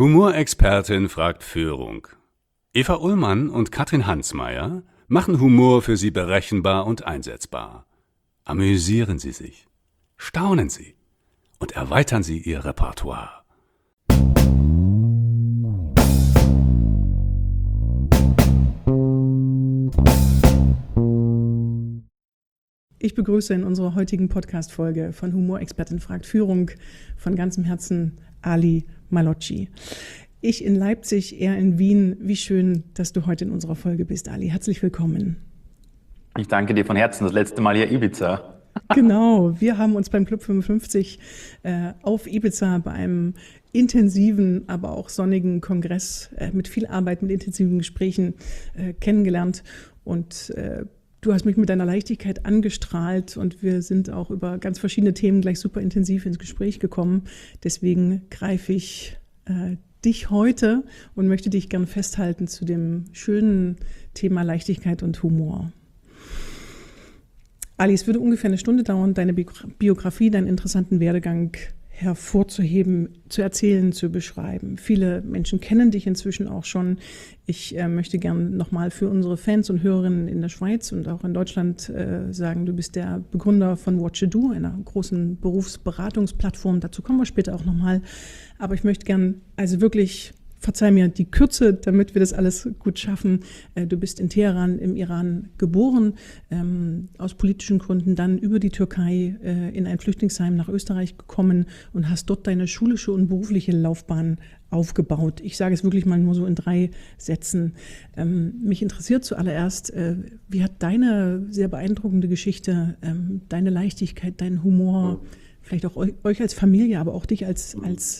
Humorexpertin fragt Führung. Eva Ullmann und Katrin Hansmeier machen Humor für Sie berechenbar und einsetzbar. Amüsieren Sie sich, staunen Sie und erweitern Sie Ihr Repertoire. Ich begrüße in unserer heutigen Podcast-Folge von Humorexpertin fragt Führung von ganzem Herzen Ali Malocci. Ich in Leipzig, er in Wien. Wie schön, dass du heute in unserer Folge bist, Ali. Herzlich willkommen. Ich danke dir von Herzen. Das letzte Mal hier Ibiza. Genau, wir haben uns beim Club 55 auf Ibiza bei einem intensiven, aber auch sonnigen Kongress mit viel Arbeit, mit intensiven Gesprächen kennengelernt. Und du hast mich mit deiner Leichtigkeit angestrahlt und wir sind auch über ganz verschiedene Themen gleich super intensiv ins Gespräch gekommen. Deswegen greife ich dich heute und möchte dich gern festhalten zu dem schönen Thema Leichtigkeit und Humor. Ali, es würde ungefähr eine Stunde dauern, deine Biografie, deinen interessanten Werdegang hervorzuheben, zu erzählen, zu beschreiben. Viele Menschen kennen dich inzwischen auch schon. Ich möchte gerne nochmal für unsere Fans und Hörerinnen in der Schweiz und auch in Deutschland sagen, du bist der Begründer von What You Do, einer großen Berufsberatungsplattform. Dazu kommen wir später auch nochmal. Aber ich möchte gerne also wirklich, verzeih mir die Kürze, damit wir das alles gut schaffen. Du bist in Teheran im Iran geboren, aus politischen Gründen dann über die Türkei in ein Flüchtlingsheim nach Österreich gekommen und hast dort deine schulische und berufliche Laufbahn aufgebaut. Ich sage es wirklich mal nur so in 3 Sätzen. Mich interessiert zuallererst, wie hat deine sehr beeindruckende Geschichte, deine Leichtigkeit, dein Humor, vielleicht auch euch als Familie, aber auch dich als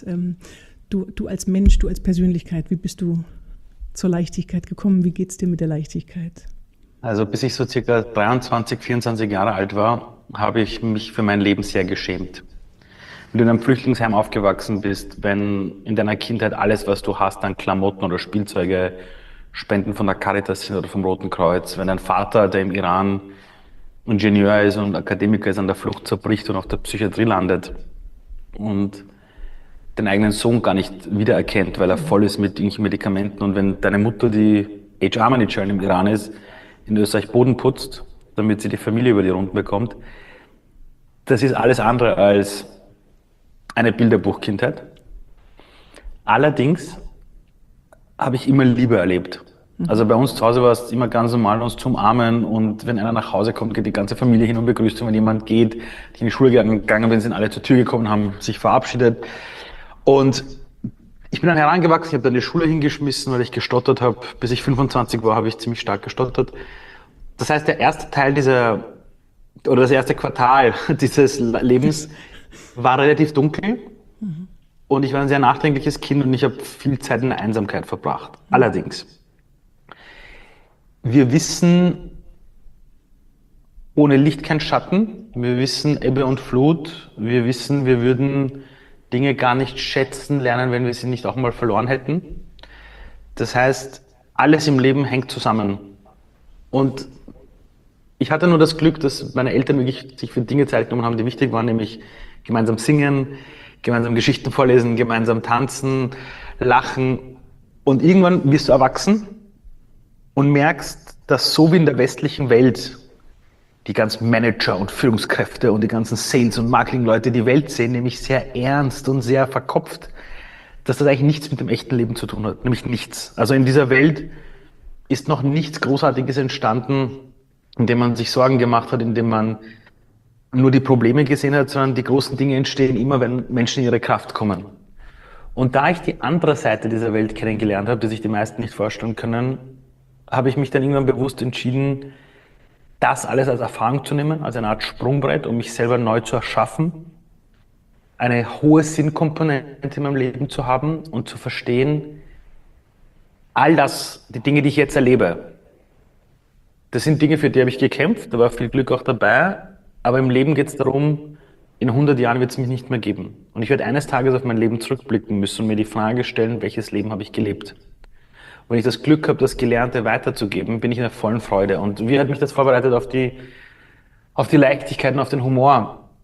Du als Mensch, du als Persönlichkeit, wie bist du zur Leichtigkeit gekommen? Wie geht's dir mit der Leichtigkeit? Also bis ich so circa 23, 24 Jahre alt war, habe ich mich für mein Leben sehr geschämt. Wenn du in einem Flüchtlingsheim aufgewachsen bist, wenn in deiner Kindheit alles, was du hast an Klamotten oder Spielzeuge, Spenden von der Caritas sind oder vom Roten Kreuz, wenn dein Vater, der im Iran Ingenieur ist und Akademiker ist, an der Flucht zerbricht und auf der Psychiatrie landet und den eigenen Sohn gar nicht wiedererkennt, weil er voll ist mit irgendwelchen Medikamenten. Und wenn deine Mutter, die HR-Managerin im Iran ist, in Österreich Boden putzt, damit sie die Familie über die Runden bekommt, das ist alles andere als eine Bilderbuchkindheit. Allerdings habe ich immer Liebe erlebt. Also bei uns zu Hause war es immer ganz normal, uns zu umarmen, und wenn einer nach Hause kommt, geht die ganze Familie hin und begrüßt ihn. Wenn jemand geht, die in die Schule gegangen bin, sind alle zur Tür gekommen, haben sich verabschiedet. Und ich bin dann herangewachsen, ich habe dann die Schule hingeschmissen, weil ich gestottert habe. Bis ich 25 war, habe ich ziemlich stark gestottert. Das heißt, der erste Teil das erste Quartal dieses Lebens war relativ dunkel. Und ich war ein sehr nachdenkliches Kind und ich habe viel Zeit in der Einsamkeit verbracht. Allerdings, wir wissen, ohne Licht kein Schatten. Wir wissen Ebbe und Flut. Wir wissen, wir würden Dinge gar nicht schätzen lernen, wenn wir sie nicht auch mal verloren hätten. Das heißt, alles im Leben hängt zusammen. Und ich hatte nur das Glück, dass meine Eltern wirklich sich für Dinge Zeit genommen haben, die wichtig waren, nämlich gemeinsam singen, gemeinsam Geschichten vorlesen, gemeinsam tanzen, lachen. Und irgendwann wirst du erwachsen und merkst, dass so wie in der westlichen Welt die ganzen Manager und Führungskräfte und die ganzen Sales- und Marketing-Leute die Welt sehen, nämlich sehr ernst und sehr verkopft, dass das eigentlich nichts mit dem echten Leben zu tun hat, nämlich nichts. Also in dieser Welt ist noch nichts Großartiges entstanden, in dem man sich Sorgen gemacht hat, in dem man nur die Probleme gesehen hat, sondern die großen Dinge entstehen immer, wenn Menschen in ihre Kraft kommen. Und da ich die andere Seite dieser Welt kennengelernt habe, die sich die meisten nicht vorstellen können, habe ich mich dann irgendwann bewusst entschieden, das alles als Erfahrung zu nehmen, als eine Art Sprungbrett, um mich selber neu zu erschaffen, eine hohe Sinnkomponente in meinem Leben zu haben und zu verstehen, all das, die Dinge, die ich jetzt erlebe, das sind Dinge, für die habe ich gekämpft, da war viel Glück auch dabei, aber im Leben geht es darum, in 100 Jahren wird es mich nicht mehr geben. Und ich werde eines Tages auf mein Leben zurückblicken müssen und mir die Frage stellen, welches Leben habe ich gelebt? Wenn ich das Glück habe, das Gelernte weiterzugeben, bin ich in der vollen Freude. Und wie hat mich das vorbereitet auf die Leichtigkeit und auf den Humor?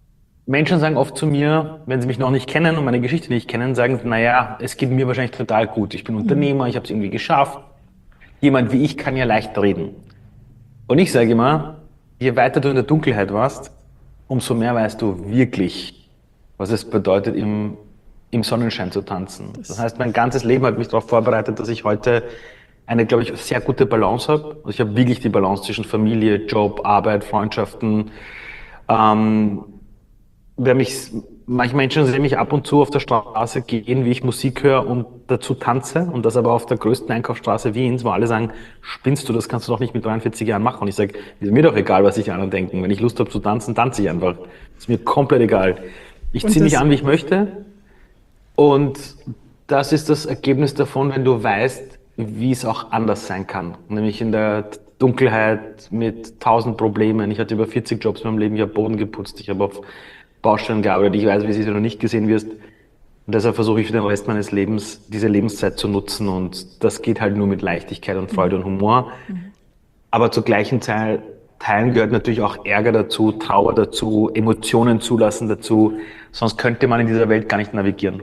Menschen sagen oft zu mir, wenn sie mich noch nicht kennen und meine Geschichte nicht kennen, sagen, naja, es geht mir wahrscheinlich total gut. Ich bin Unternehmer, ich habe es irgendwie geschafft. Jemand wie ich kann ja leicht reden. Und ich sage immer, je weiter du in der Dunkelheit warst, umso mehr weißt du wirklich, was es bedeutet, im Sonnenschein zu tanzen. Das heißt, mein ganzes Leben hat mich darauf vorbereitet, dass ich heute eine, glaube ich, sehr gute Balance habe. Also ich habe wirklich die Balance zwischen Familie, Job, Arbeit, Freundschaften. Manche Menschen sehen mich ab und zu auf der Straße gehen, wie ich Musik höre und dazu tanze. Und das aber auf der größten Einkaufsstraße Wiens, wo alle sagen, spinnst du, das kannst du doch nicht mit 43 Jahren machen. Und ich sage, ist mir doch egal, was sich die anderen denken. Wenn ich Lust habe zu tanzen, tanze ich einfach. Ist mir komplett egal. Ich ziehe mich an, wie ich möchte. Und das ist das Ergebnis davon, wenn du weißt, wie es auch anders sein kann. Nämlich in der Dunkelheit mit 1000 Problemen. Ich hatte über 40 Jobs in meinem Leben, ich habe Boden geputzt, ich habe auf Baustellen gearbeitet, ich weiß, wie es ist, wenn du nicht gesehen wirst. Und deshalb versuche ich für den Rest meines Lebens, diese Lebenszeit zu nutzen. Und das geht halt nur mit Leichtigkeit und Freude und Humor. Aber zur gleichen Zeit Teilen gehört natürlich auch Ärger dazu, Trauer dazu, Emotionen zulassen dazu. Sonst könnte man in dieser Welt gar nicht navigieren.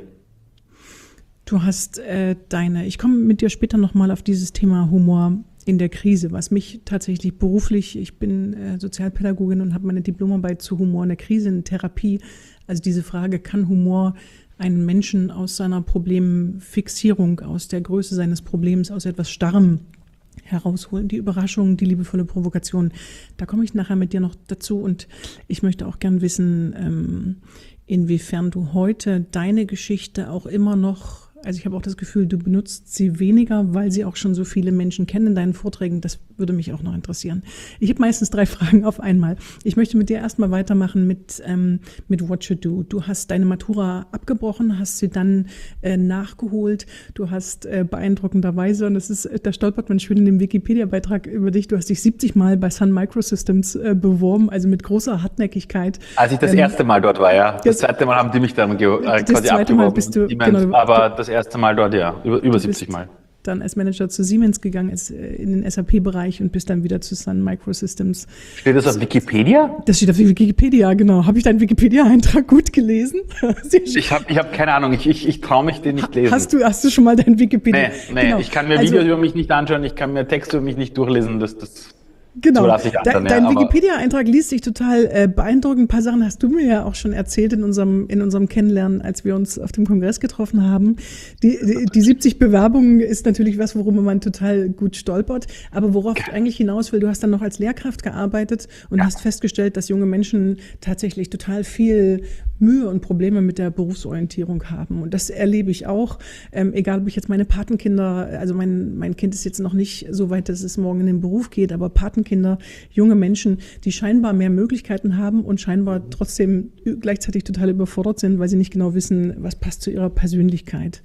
Du hast ich komme mit dir später nochmal auf dieses Thema Humor in der Krise, was mich tatsächlich beruflich, ich bin Sozialpädagogin und habe meine Diplomarbeit zu Humor in der Krise, in Therapie. Also diese Frage, kann Humor einen Menschen aus seiner Problemfixierung, aus der Größe seines Problems, aus etwas Starrem herausholen, die Überraschung, die liebevolle Provokation. Da komme ich nachher mit dir noch dazu und ich möchte auch gern wissen, inwiefern du heute deine Geschichte auch immer noch, also ich habe auch das Gefühl, du benutzt sie weniger, weil sie auch schon so viele Menschen kennen in deinen Vorträgen. Das würde mich auch noch interessieren. Ich habe meistens 3 Fragen auf einmal. Ich möchte mit dir erstmal weitermachen mit What You Do. Du hast deine Matura abgebrochen, hast sie dann nachgeholt. Du hast beeindruckenderweise, und da stolpert man schön in dem Wikipedia-Beitrag über dich, du hast dich 70 Mal bei Sun Microsystems beworben, also mit großer Hartnäckigkeit. Als ich das erste Mal dort war, ja. Das zweite Mal haben die mich dann quasi abgeworben. Mal bist du, genau, aber das erste Mal dort, ja, über 70 Mal. Dann als Manager zu Siemens gegangen, ist in den SAP-Bereich und bist dann wieder zu Sun Microsystems. Steht das auf Wikipedia? Das steht auf Wikipedia, genau. Habe ich deinen Wikipedia-Eintrag gut gelesen? Ich hab keine Ahnung, ich traue mich den nicht lesen. Hast du schon mal deinen Wikipedia? Nee, genau. Ich kann mir Videos über mich nicht anschauen, ich kann mir Texte über mich nicht durchlesen, Genau. So lasse ich anderen, Dein Wikipedia-Eintrag liest sich total beeindruckend. Ein paar Sachen hast du mir ja auch schon erzählt in unserem Kennenlernen, als wir uns auf dem Kongress getroffen haben. Die 70 Bewerbungen ist natürlich was, worüber man total gut stolpert. Aber worauf ich eigentlich hinaus will, du hast dann noch als Lehrkraft gearbeitet und hast festgestellt, dass junge Menschen tatsächlich total viel Mühe und Probleme mit der Berufsorientierung haben. Und das erlebe ich auch, egal ob ich jetzt meine Patenkinder, also mein Kind ist jetzt noch nicht so weit, dass es morgen in den Beruf geht, aber Patenkinder, junge Menschen, die scheinbar mehr Möglichkeiten haben und scheinbar trotzdem gleichzeitig total überfordert sind, weil sie nicht genau wissen, was passt zu ihrer Persönlichkeit.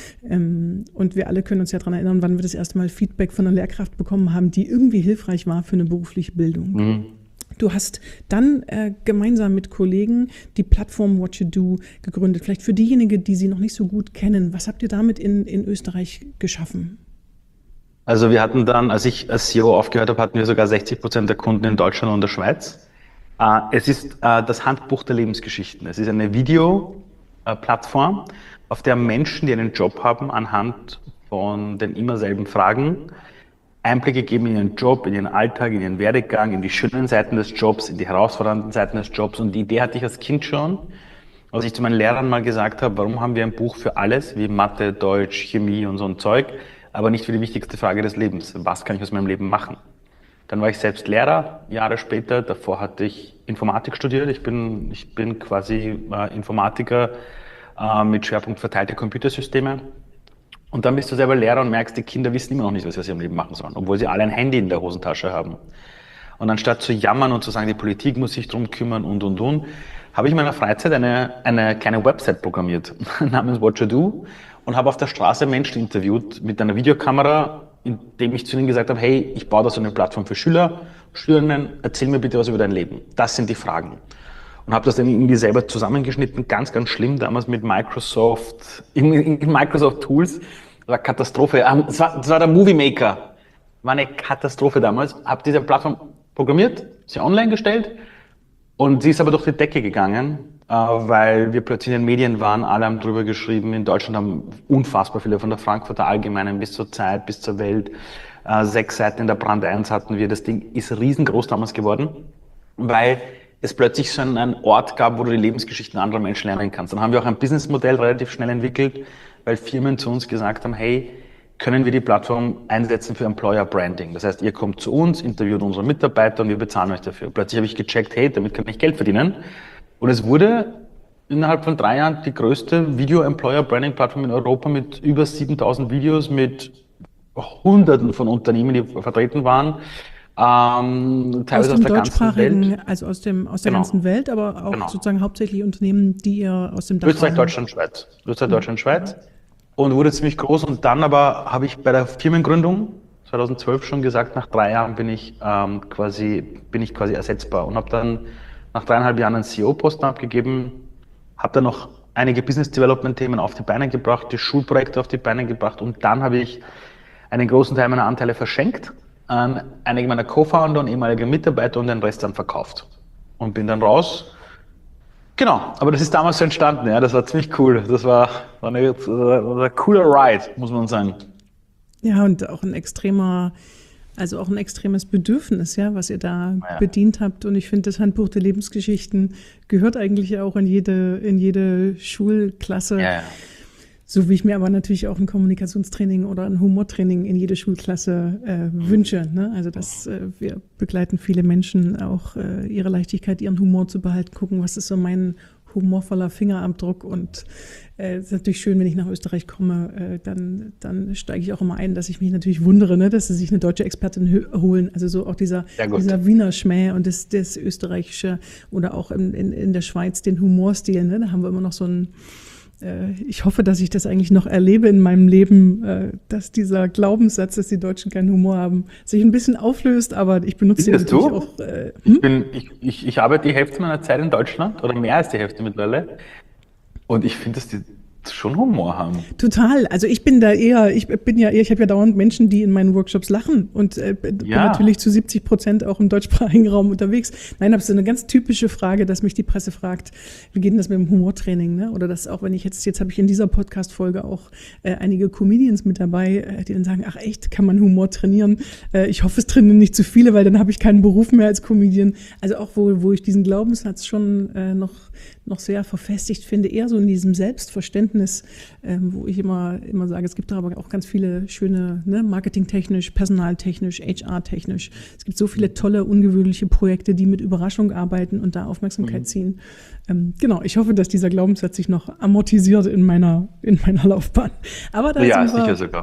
Und wir alle können uns ja daran erinnern, wann wir das erste Mal Feedback von einer Lehrkraft bekommen haben, die irgendwie hilfreich war für eine berufliche Bildung. Mhm. Du hast dann gemeinsam mit Kollegen die Plattform What You Do gegründet. Vielleicht für diejenigen, die sie noch nicht so gut kennen. Was habt ihr damit in Österreich geschaffen? Also wir hatten dann, als ich als CEO aufgehört habe, hatten wir sogar 60% der Kunden in Deutschland und der Schweiz. Es ist das Handbuch der Lebensgeschichten. Es ist eine Videoplattform, auf der Menschen, die einen Job haben, anhand von den immer selben Fragen Einblicke geben in ihren Job, in ihren Alltag, in ihren Werdegang, in die schönen Seiten des Jobs, in die herausfordernden Seiten des Jobs. Und die Idee hatte ich als Kind schon, als ich zu meinen Lehrern mal gesagt habe, warum haben wir ein Buch für alles, wie Mathe, Deutsch, Chemie und so ein Zeug, aber nicht für die wichtigste Frage des Lebens. Was kann ich aus meinem Leben machen? Dann war ich selbst Lehrer, Jahre später. Davor hatte ich Informatik studiert. Ich bin quasi Informatiker mit Schwerpunkt verteilte Computersysteme. Und dann bist du selber Lehrer und merkst, die Kinder wissen immer noch nicht, was sie aus ihrem Leben machen sollen, obwohl sie alle ein Handy in der Hosentasche haben. Und anstatt zu jammern und zu sagen, die Politik muss sich drum kümmern und, habe ich in meiner Freizeit eine kleine Website programmiert namens What You Do und habe auf der Straße Menschen interviewt mit einer Videokamera, indem ich zu ihnen gesagt habe, hey, ich baue da so eine Plattform für Schüler, Schülerinnen, erzähl mir bitte was über dein Leben. Das sind die Fragen. Und habe das dann irgendwie selber zusammengeschnitten, ganz, ganz schlimm, damals mit Microsoft, in Microsoft Tools, das war Katastrophe. Das war der Movie Maker, war eine Katastrophe damals. Habe diese Plattform programmiert, sie online gestellt und sie ist aber durch die Decke gegangen. weil wir plötzlich in den Medien waren, alle haben drüber geschrieben. In Deutschland haben unfassbar viele, von der Frankfurter Allgemeinen bis zur Zeit, bis zur Welt. 6 Seiten in der Brand 1 hatten wir. Das Ding ist riesengroß damals geworden, weil es plötzlich so einen Ort gab, wo du die Lebensgeschichten anderer Menschen lernen kannst. Dann haben wir auch ein Businessmodell relativ schnell entwickelt, weil Firmen zu uns gesagt haben, hey, können wir die Plattform einsetzen für Employer Branding. Das heißt, ihr kommt zu uns, interviewt unsere Mitarbeiter und wir bezahlen euch dafür. Plötzlich habe ich gecheckt, hey, damit kann ich Geld verdienen. Und es wurde innerhalb von 3 Jahren die größte Video-Employer-Branding-Plattform in Europa mit über 7.000 Videos, mit Hunderten von Unternehmen, die vertreten waren. Teilweise aus der ganzen Welt. Also aus der ganzen Welt, aber auch sozusagen hauptsächlich Unternehmen, die ihr aus dem Dachraum... Österreich, Deutschland, Schweiz. Deutschland, Schweiz. Und wurde ziemlich groß. Und dann aber habe ich bei der Firmengründung 2012 schon gesagt, nach 3 Jahren bin ich quasi ersetzbar. Und habe dann nach 3,5 Jahren einen CEO-Posten abgegeben, habe dann noch einige Business-Development-Themen auf die Beine gebracht, die Schulprojekte auf die Beine gebracht und dann habe ich einen großen Teil meiner Anteile verschenkt an einige meiner Co-Founder und ehemalige Mitarbeiter und den Rest dann verkauft. Und bin dann raus. Genau, aber das ist damals so entstanden, ja, das war ziemlich cool. Das war ein cooler Ride, muss man sagen. Ja, und auch ein extremes Bedürfnis, ja, was ihr da bedient habt. Und ich finde, das Handbuch der Lebensgeschichten gehört eigentlich auch in jede Schulklasse. Ja. So wie ich mir aber natürlich auch ein Kommunikationstraining oder ein Humortraining in jede Schulklasse wünsche. Ne? Also wir begleiten viele Menschen auch ihre Leichtigkeit, ihren Humor zu behalten, gucken, was ist so mein humorvoller Fingerabdruck. Und es ist natürlich schön, wenn ich nach Österreich komme, dann steige ich auch immer ein, dass ich mich natürlich wundere, ne, dass sie sich eine deutsche Expertin holen. Also so auch dieser Wiener Schmäh und das österreichische oder auch in der Schweiz den Humorstil. Ne? Da haben wir immer noch so ein ich hoffe, dass ich das eigentlich noch erlebe in meinem Leben, dass dieser Glaubenssatz, dass die Deutschen keinen Humor haben, sich ein bisschen auflöst, aber ich benutze ihn natürlich auch. Ich arbeite die Hälfte meiner Zeit in Deutschland oder mehr als die Hälfte mittlerweile und ich finde, dass die schon Humor haben. Total. Also ich habe ja dauernd Menschen, die in meinen Workshops lachen und bin natürlich zu 70% auch im deutschsprachigen Raum unterwegs. Nein, aber es ist eine ganz typische Frage, dass mich die Presse fragt, wie geht denn das mit dem Humortraining? Ne? Oder dass auch, wenn ich jetzt habe ich in dieser Podcast-Folge auch einige Comedians mit dabei, die dann sagen, ach echt, kann man Humor trainieren? Ich hoffe, es trainieren nicht zu viele, weil dann habe ich keinen Beruf mehr als Comedian. Also auch, wo ich diesen Glaubenssatz schon noch sehr verfestigt finde, eher so in diesem Selbstverständnis, wo ich immer sage, es gibt da aber auch ganz viele schöne, ne, marketingtechnisch, personaltechnisch, HR-technisch. Es gibt so viele tolle, ungewöhnliche Projekte, die mit Überraschung arbeiten und da Aufmerksamkeit ziehen. Genau, ich hoffe, dass dieser Glaubenssatz sich noch amortisiert in meiner Laufbahn. Aber da sind wir, sicher sogar.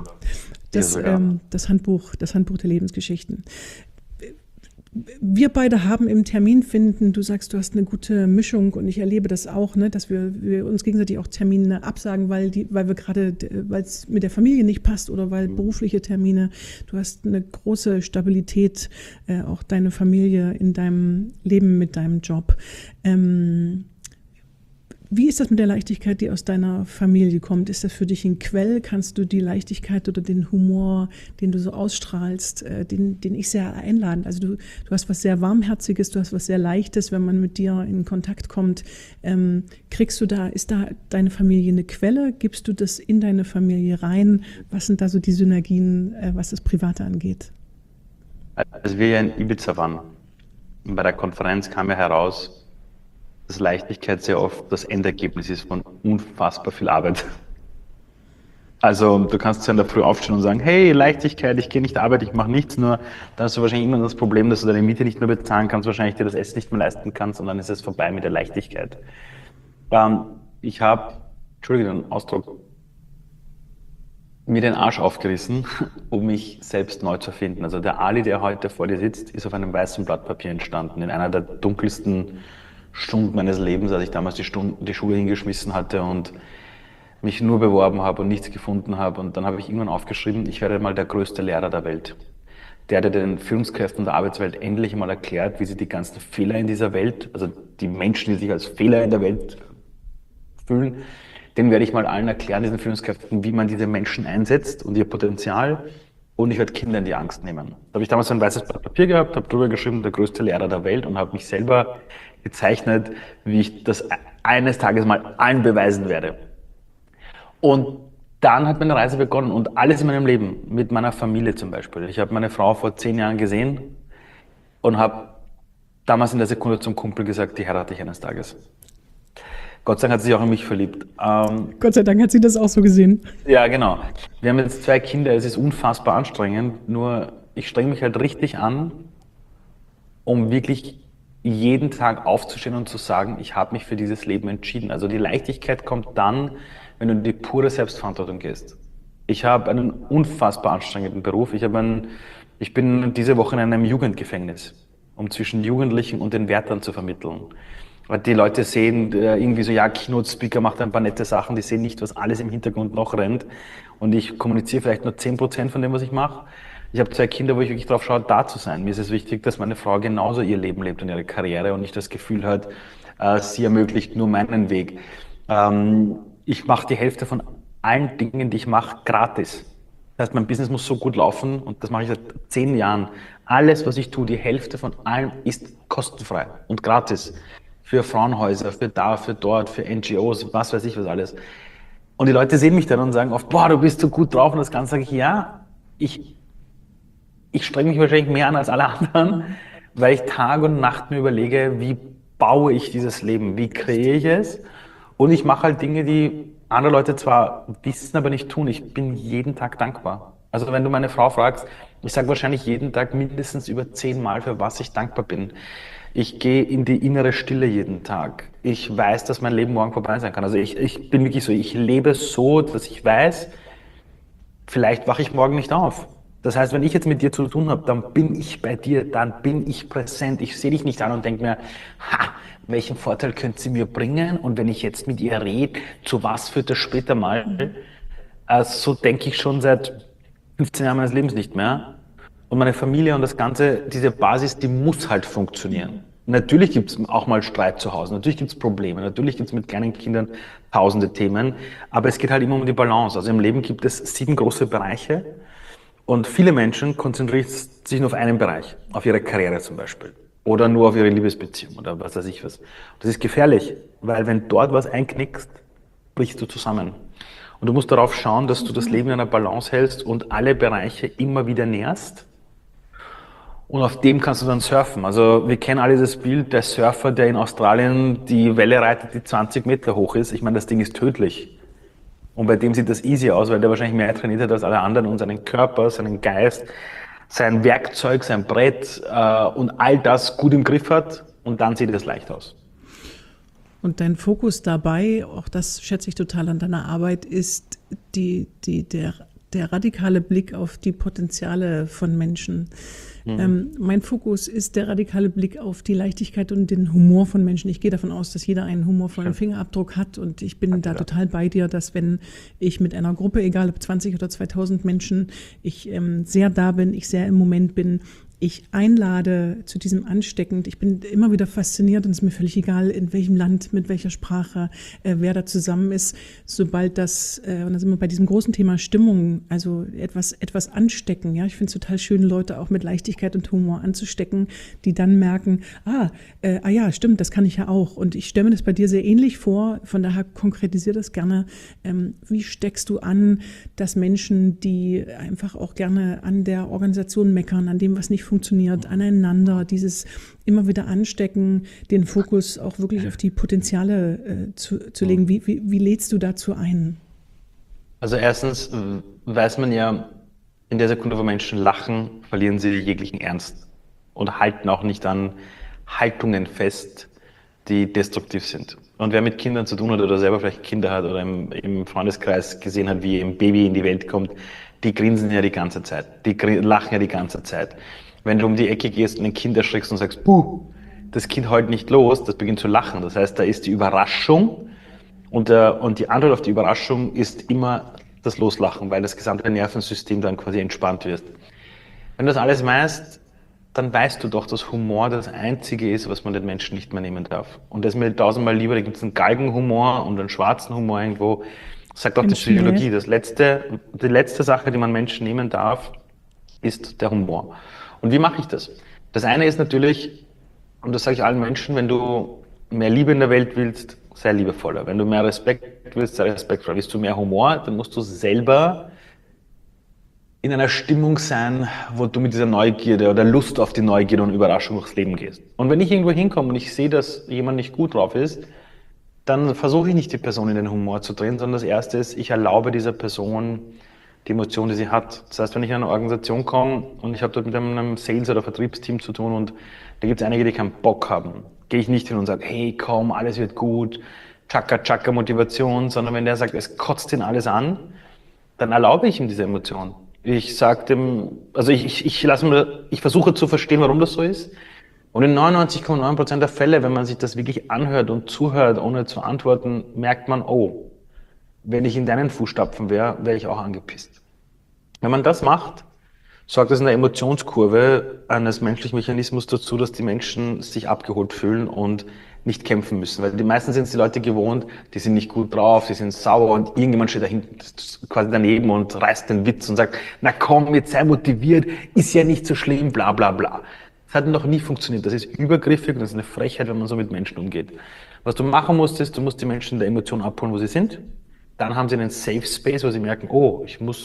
Das Handbuch der Lebensgeschichten. Wir beide haben im Terminfinden, du sagst, du hast eine gute Mischung und ich erlebe das auch, ne, dass wir uns gegenseitig auch Termine absagen, weil es mit der Familie nicht passt oder weil berufliche Termine, du hast eine große Stabilität, auch deine Familie in deinem Leben mit deinem Job. Wie ist das mit der Leichtigkeit, die aus deiner Familie kommt? Ist das für dich ein Quell? Kannst du die Leichtigkeit oder den Humor, den du so ausstrahlst, den ich sehr einladen? Also du hast was sehr Warmherziges, du hast was sehr Leichtes, wenn man mit dir in Kontakt kommt. Ist da deine Familie eine Quelle? Gibst du das in deine Familie rein? Was sind da so die Synergien, was das Private angeht? Als wir ja in Ibiza waren, bei der Konferenz kam ja heraus, dass Leichtigkeit sehr oft das Endergebnis ist von unfassbar viel Arbeit. Also du kannst ja in der Früh aufstehen und sagen, hey, Leichtigkeit, ich gehe nicht arbeiten, ich mache nichts, nur dann hast du wahrscheinlich immer das Problem, dass du deine Miete nicht mehr bezahlen kannst, wahrscheinlich dir das Essen nicht mehr leisten kannst und dann ist es vorbei mit der Leichtigkeit. Ich habe, Entschuldigung, den Ausdruck, mir den Arsch aufgerissen, um mich selbst neu zu finden. Also der Ali, der heute vor dir sitzt, ist auf einem weißen Blatt Papier entstanden, in einer der dunkelsten Stunden meines Lebens, als ich damals die Schule hingeschmissen hatte und mich nur beworben habe und nichts gefunden habe. Und dann habe ich irgendwann aufgeschrieben, ich werde mal der größte Lehrer der Welt. Der den Führungskräften der Arbeitswelt endlich mal erklärt, wie sie die ganzen Fehler in dieser Welt, also die Menschen, die sich als Fehler in der Welt fühlen, denen werde ich mal allen erklären, diesen Führungskräften, wie man diese Menschen einsetzt und ihr Potenzial. Und ich werde Kindern die Angst nehmen. Da habe ich damals ein weißes Blatt Papier gehabt, habe drüber geschrieben, der größte Lehrer der Welt und habe mich selber gezeichnet, wie ich das eines Tages mal allen beweisen werde. Und dann hat meine Reise begonnen und alles in meinem Leben, mit meiner Familie zum Beispiel. Ich habe meine Frau vor 10 Jahren gesehen und habe damals in der Sekunde zum Kumpel gesagt, die heirate ich eines Tages. Gott sei Dank hat sie sich auch in mich verliebt. Gott sei Dank hat sie das auch so gesehen. Ja, genau. Wir haben jetzt 2 Kinder, es ist unfassbar anstrengend, nur ich strenge mich halt richtig an, um wirklich jeden Tag aufzustehen und zu sagen, ich habe mich für dieses Leben entschieden. Also die Leichtigkeit kommt dann, wenn du in die pure Selbstverantwortung gehst. Ich habe einen unfassbar anstrengenden Beruf. Ich bin diese Woche in einem Jugendgefängnis, um zwischen Jugendlichen und den Wärtern zu vermitteln. Weil die Leute sehen irgendwie so, ja, Keynote-Speaker macht ein paar nette Sachen, die sehen nicht, was alles im Hintergrund noch rennt. Und ich kommuniziere vielleicht nur 10% von dem, was ich mache. Ich habe 2 Kinder, wo ich wirklich drauf schaue, da zu sein. Mir ist es wichtig, dass meine Frau genauso ihr Leben lebt und ihre Karriere und nicht das Gefühl hat, sie ermöglicht nur meinen Weg. Ich mache die Hälfte von allen Dingen, die ich mache, gratis. Das heißt, mein Business muss so gut laufen und das mache ich seit 10 Jahren. Alles, was ich tue, die Hälfte von allem ist kostenfrei und gratis. Für Frauenhäuser, für da, für dort, für NGOs, was weiß ich was alles. Und die Leute sehen mich dann und sagen oft, boah, du bist so gut drauf und das Ganze. Sage ich, ja, ich strenge mich wahrscheinlich mehr an als alle anderen, weil ich Tag und Nacht mir überlege, wie baue ich dieses Leben, wie kreiere ich es? Und ich mache halt Dinge, die andere Leute zwar wissen, aber nicht tun. Ich bin jeden Tag dankbar. Also wenn du meine Frau fragst, ich sage wahrscheinlich jeden Tag mindestens über 10 Mal, für was ich dankbar bin. Ich gehe in die innere Stille jeden Tag. Ich weiß, dass mein Leben morgen vorbei sein kann. Also ich bin wirklich so, ich lebe so, dass ich weiß, vielleicht wache ich morgen nicht auf. Das heißt, wenn ich jetzt mit dir zu tun habe, dann bin ich bei dir, dann bin ich präsent. Ich sehe dich nicht an und denke mir, welchen Vorteil könnte sie mir bringen? Und wenn ich jetzt mit ihr rede, zu was führt das später mal? So denke ich schon seit 15 Jahren meines Lebens nicht mehr. Und meine Familie und das Ganze, diese Basis, die muss halt funktionieren. Natürlich gibt es auch mal Streit zu Hause, natürlich gibt es Probleme, natürlich gibt es mit kleinen Kindern tausende Themen, aber es geht halt immer um die Balance. Also im Leben gibt es 7 große Bereiche und viele Menschen konzentrieren sich nur auf einen Bereich, auf ihre Karriere zum Beispiel oder nur auf ihre Liebesbeziehung oder was weiß ich was. Das ist gefährlich, weil wenn dort was einknickst, brichst du zusammen. Und du musst darauf schauen, dass du das Leben in einer Balance hältst und alle Bereiche immer wieder nährst. Und auf dem kannst du dann surfen. Also wir kennen alle das Bild, der Surfer, der in Australien die Welle reitet, die 20 Meter hoch ist. Ich meine, das Ding ist tödlich. Und bei dem sieht das easy aus, weil der wahrscheinlich mehr trainiert hat als alle anderen und seinen Körper, seinen Geist, sein Werkzeug, sein Brett und all das gut im Griff hat. Und dann sieht es leicht aus. Und dein Fokus dabei, auch das schätze ich total an deiner Arbeit, ist der radikale Blick auf die Potenziale von Menschen. Mein Fokus ist der radikale Blick auf die Leichtigkeit und den Humor von Menschen. Ich gehe davon aus, dass jeder einen humorvollen Fingerabdruck hat und ich bin da total bei dir, dass wenn ich mit einer Gruppe, egal ob 20 oder 2000 Menschen, ich sehr da bin, ich sehr im Moment bin, ich einlade zu diesem Ansteckend. Ich bin immer wieder fasziniert und es ist mir völlig egal, in welchem Land, mit welcher Sprache, wer da zusammen ist. Sobald das, und da sind wir bei diesem großen Thema Stimmung, also etwas anstecken. Ja, ich finde es total schön, Leute auch mit Leichtigkeit und Humor anzustecken, die dann merken, ja, stimmt, das kann ich ja auch. Und ich stelle mir das bei dir sehr ähnlich vor. Von daher konkretisiere das gerne. Wie steckst du an, dass Menschen, die einfach auch gerne an der Organisation meckern, an dem, was nicht funktioniert, aneinander, dieses immer wieder anstecken, den Fokus auch wirklich auf die Potenziale zu legen. Wie lädst du dazu ein? Also erstens weiß man ja, in der Sekunde, wo Menschen lachen, verlieren sie jeglichen Ernst und halten auch nicht an Haltungen fest, die destruktiv sind. Und wer mit Kindern zu tun hat oder selber vielleicht Kinder hat oder im Freundeskreis gesehen hat, wie ein Baby in die Welt kommt, die grinsen ja die ganze Zeit, die lachen ja die ganze Zeit. Wenn du um die Ecke gehst und ein Kind erschrickst und sagst, buh, das Kind heult nicht los, das beginnt zu lachen. Das heißt, da ist die Überraschung und die Antwort auf die Überraschung ist immer das Loslachen, weil das gesamte Nervensystem dann quasi entspannt wird. Wenn du das alles weißt, dann weißt du doch, dass Humor das Einzige ist, was man den Menschen nicht mehr nehmen darf. Und das ist mir 1000-mal lieber, da gibt es einen Galgenhumor und einen schwarzen Humor irgendwo. Das sagt auch die Psychologie. Die letzte Sache, die man Menschen nehmen darf, ist der Humor. Und wie mache ich das? Das eine ist natürlich, und das sage ich allen Menschen, wenn du mehr Liebe in der Welt willst, sei liebevoller. Wenn du mehr Respekt willst, sei respektvoll. Willst du mehr Humor, dann musst du selber in einer Stimmung sein, wo du mit dieser Neugierde oder Lust auf die Neugierde und Überraschung durchs Leben gehst. Und wenn ich irgendwo hinkomme und ich sehe, dass jemand nicht gut drauf ist, dann versuche ich nicht, die Person in den Humor zu drehen, sondern das Erste ist, ich erlaube dieser Person die Emotion, die sie hat. Das heißt, wenn ich in eine Organisation komme und ich habe dort mit einem Sales- oder Vertriebsteam zu tun und da gibt es einige, die keinen Bock haben, gehe ich nicht hin und sage, hey, komm, alles wird gut, tschakka, tschakka, Motivation, sondern wenn der sagt, es kotzt ihn alles an, dann erlaube ich ihm diese Emotion. Ich sage dem, also ich versuche zu verstehen, warum das so ist. Und in 99,9% der Fälle, wenn man sich das wirklich anhört und zuhört, ohne zu antworten, merkt man, oh, wenn ich in deinen Fußstapfen wäre ich auch angepisst. Wenn man das macht, sorgt das in der Emotionskurve eines menschlichen Mechanismus dazu, dass die Menschen sich abgeholt fühlen und nicht kämpfen müssen. Weil die meisten sind es die Leute gewohnt, die sind nicht gut drauf, die sind sauer und irgendjemand steht da hinten quasi daneben und reißt den Witz und sagt, na komm, jetzt sei motiviert, ist ja nicht so schlimm, bla bla bla. Das hat noch nie funktioniert. Das ist übergriffig und das ist eine Frechheit, wenn man so mit Menschen umgeht. Was du machen musst, ist, du musst die Menschen in der Emotion abholen, wo sie sind. Dann haben sie einen Safe Space, wo sie merken, oh,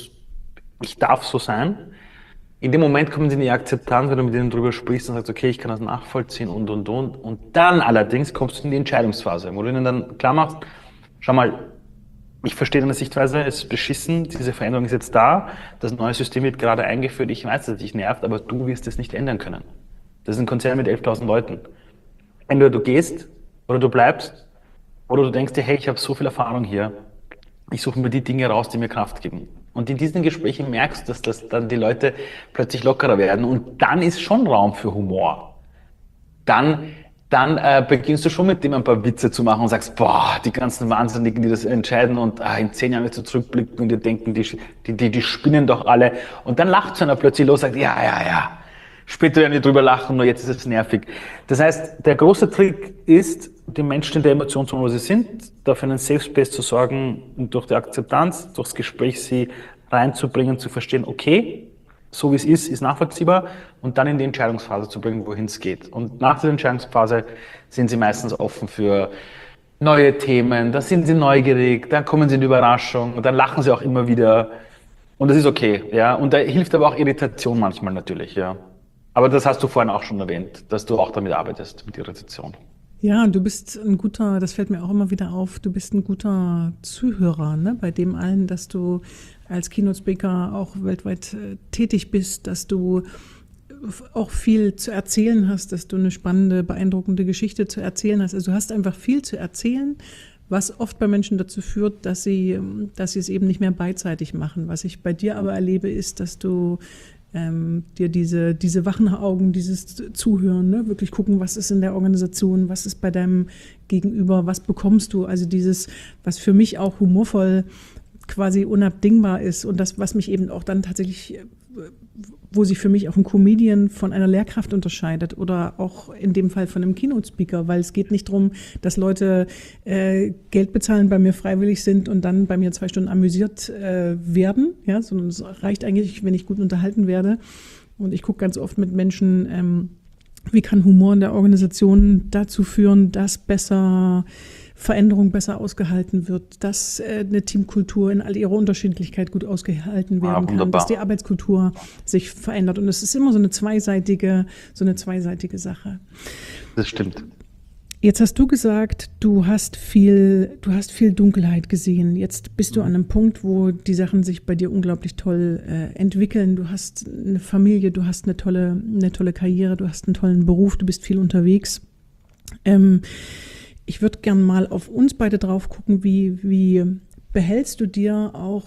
ich darf so sein. In dem Moment kommen sie in die Akzeptanz, wenn du mit ihnen drüber sprichst und sagst, okay, ich kann das nachvollziehen und. Und dann allerdings kommst du in die Entscheidungsphase, wo du ihnen dann klar machst, schau mal, ich verstehe deine Sichtweise, es ist beschissen, diese Veränderung ist jetzt da, das neue System wird gerade eingeführt, ich weiß, dass es dich nervt, aber du wirst es nicht ändern können. Das ist ein Konzern mit 11.000 Leuten. Entweder du gehst oder du bleibst oder du denkst dir, hey, ich habe so viel Erfahrung hier, ich suche mir die Dinge raus, die mir Kraft geben. Und in diesen Gesprächen merkst du, dass dann die Leute plötzlich lockerer werden und dann ist schon Raum für Humor. Dann beginnst du schon mit dem ein paar Witze zu machen und sagst, boah, die ganzen Wahnsinnigen, die das entscheiden und in 10 Jahren wirst du zurückblicken und dir denken, die spinnen doch alle. Und dann lacht so einer plötzlich los und sagt, ja. Später werden wir drüber lachen, nur jetzt ist es nervig. Das heißt, der große Trick ist, die Menschen in der Emotionszone, wo sie sind, dafür einen Safe Space zu sorgen und durch die Akzeptanz, durchs Gespräch sie reinzubringen, zu verstehen, okay, so wie es ist nachvollziehbar und dann in die Entscheidungsphase zu bringen, wohin es geht. Und nach der Entscheidungsphase sind sie meistens offen für neue Themen, da sind sie neugierig, dann kommen sie in die Überraschung und dann lachen sie auch immer wieder und das ist okay, ja. Und da hilft aber auch Irritation manchmal natürlich, ja. Aber das hast du vorhin auch schon erwähnt, dass du auch damit arbeitest, mit Irritation. Ja, du bist ein guter, das fällt mir auch immer wieder auf, du bist ein guter Zuhörer, ne? Bei dem allen, dass du als Keynote-Speaker auch weltweit tätig bist, dass du auch viel zu erzählen hast, dass du eine spannende, beeindruckende Geschichte zu erzählen hast. Also du hast einfach viel zu erzählen, was oft bei Menschen dazu führt, dass sie es eben nicht mehr beidseitig machen. Was ich bei dir aber erlebe, ist, dass du dir diese wachen Augen, dieses Zuhören, ne? Wirklich gucken, was ist in der Organisation, was ist bei deinem Gegenüber, was bekommst du, also dieses, was für mich auch humorvoll quasi unabdingbar ist und das, was mich eben auch dann tatsächlich, wo sich für mich auch ein Comedian von einer Lehrkraft unterscheidet oder auch in dem Fall von einem Keynote-Speaker, weil es geht nicht darum, dass Leute Geld bezahlen, bei mir freiwillig sind und dann bei mir 2 Stunden amüsiert werden, ja, sondern es reicht eigentlich, wenn ich gut unterhalten werde. Und ich gucke ganz oft mit Menschen, wie kann Humor in der Organisation dazu führen, dass Veränderung besser ausgehalten wird, dass eine Teamkultur in all ihrer Unterschiedlichkeit gut ausgehalten werden kann, dass die Arbeitskultur sich verändert. Und es ist immer so eine zweiseitige Sache. Das stimmt. Jetzt hast du gesagt, du hast viel Dunkelheit gesehen. Jetzt bist du an einem Punkt, wo die Sachen sich bei dir unglaublich toll entwickeln. Du hast eine Familie, du hast eine tolle Karriere, du hast einen tollen Beruf, du bist viel unterwegs. Ich würde gern mal auf uns beide drauf gucken, wie behältst du dir auch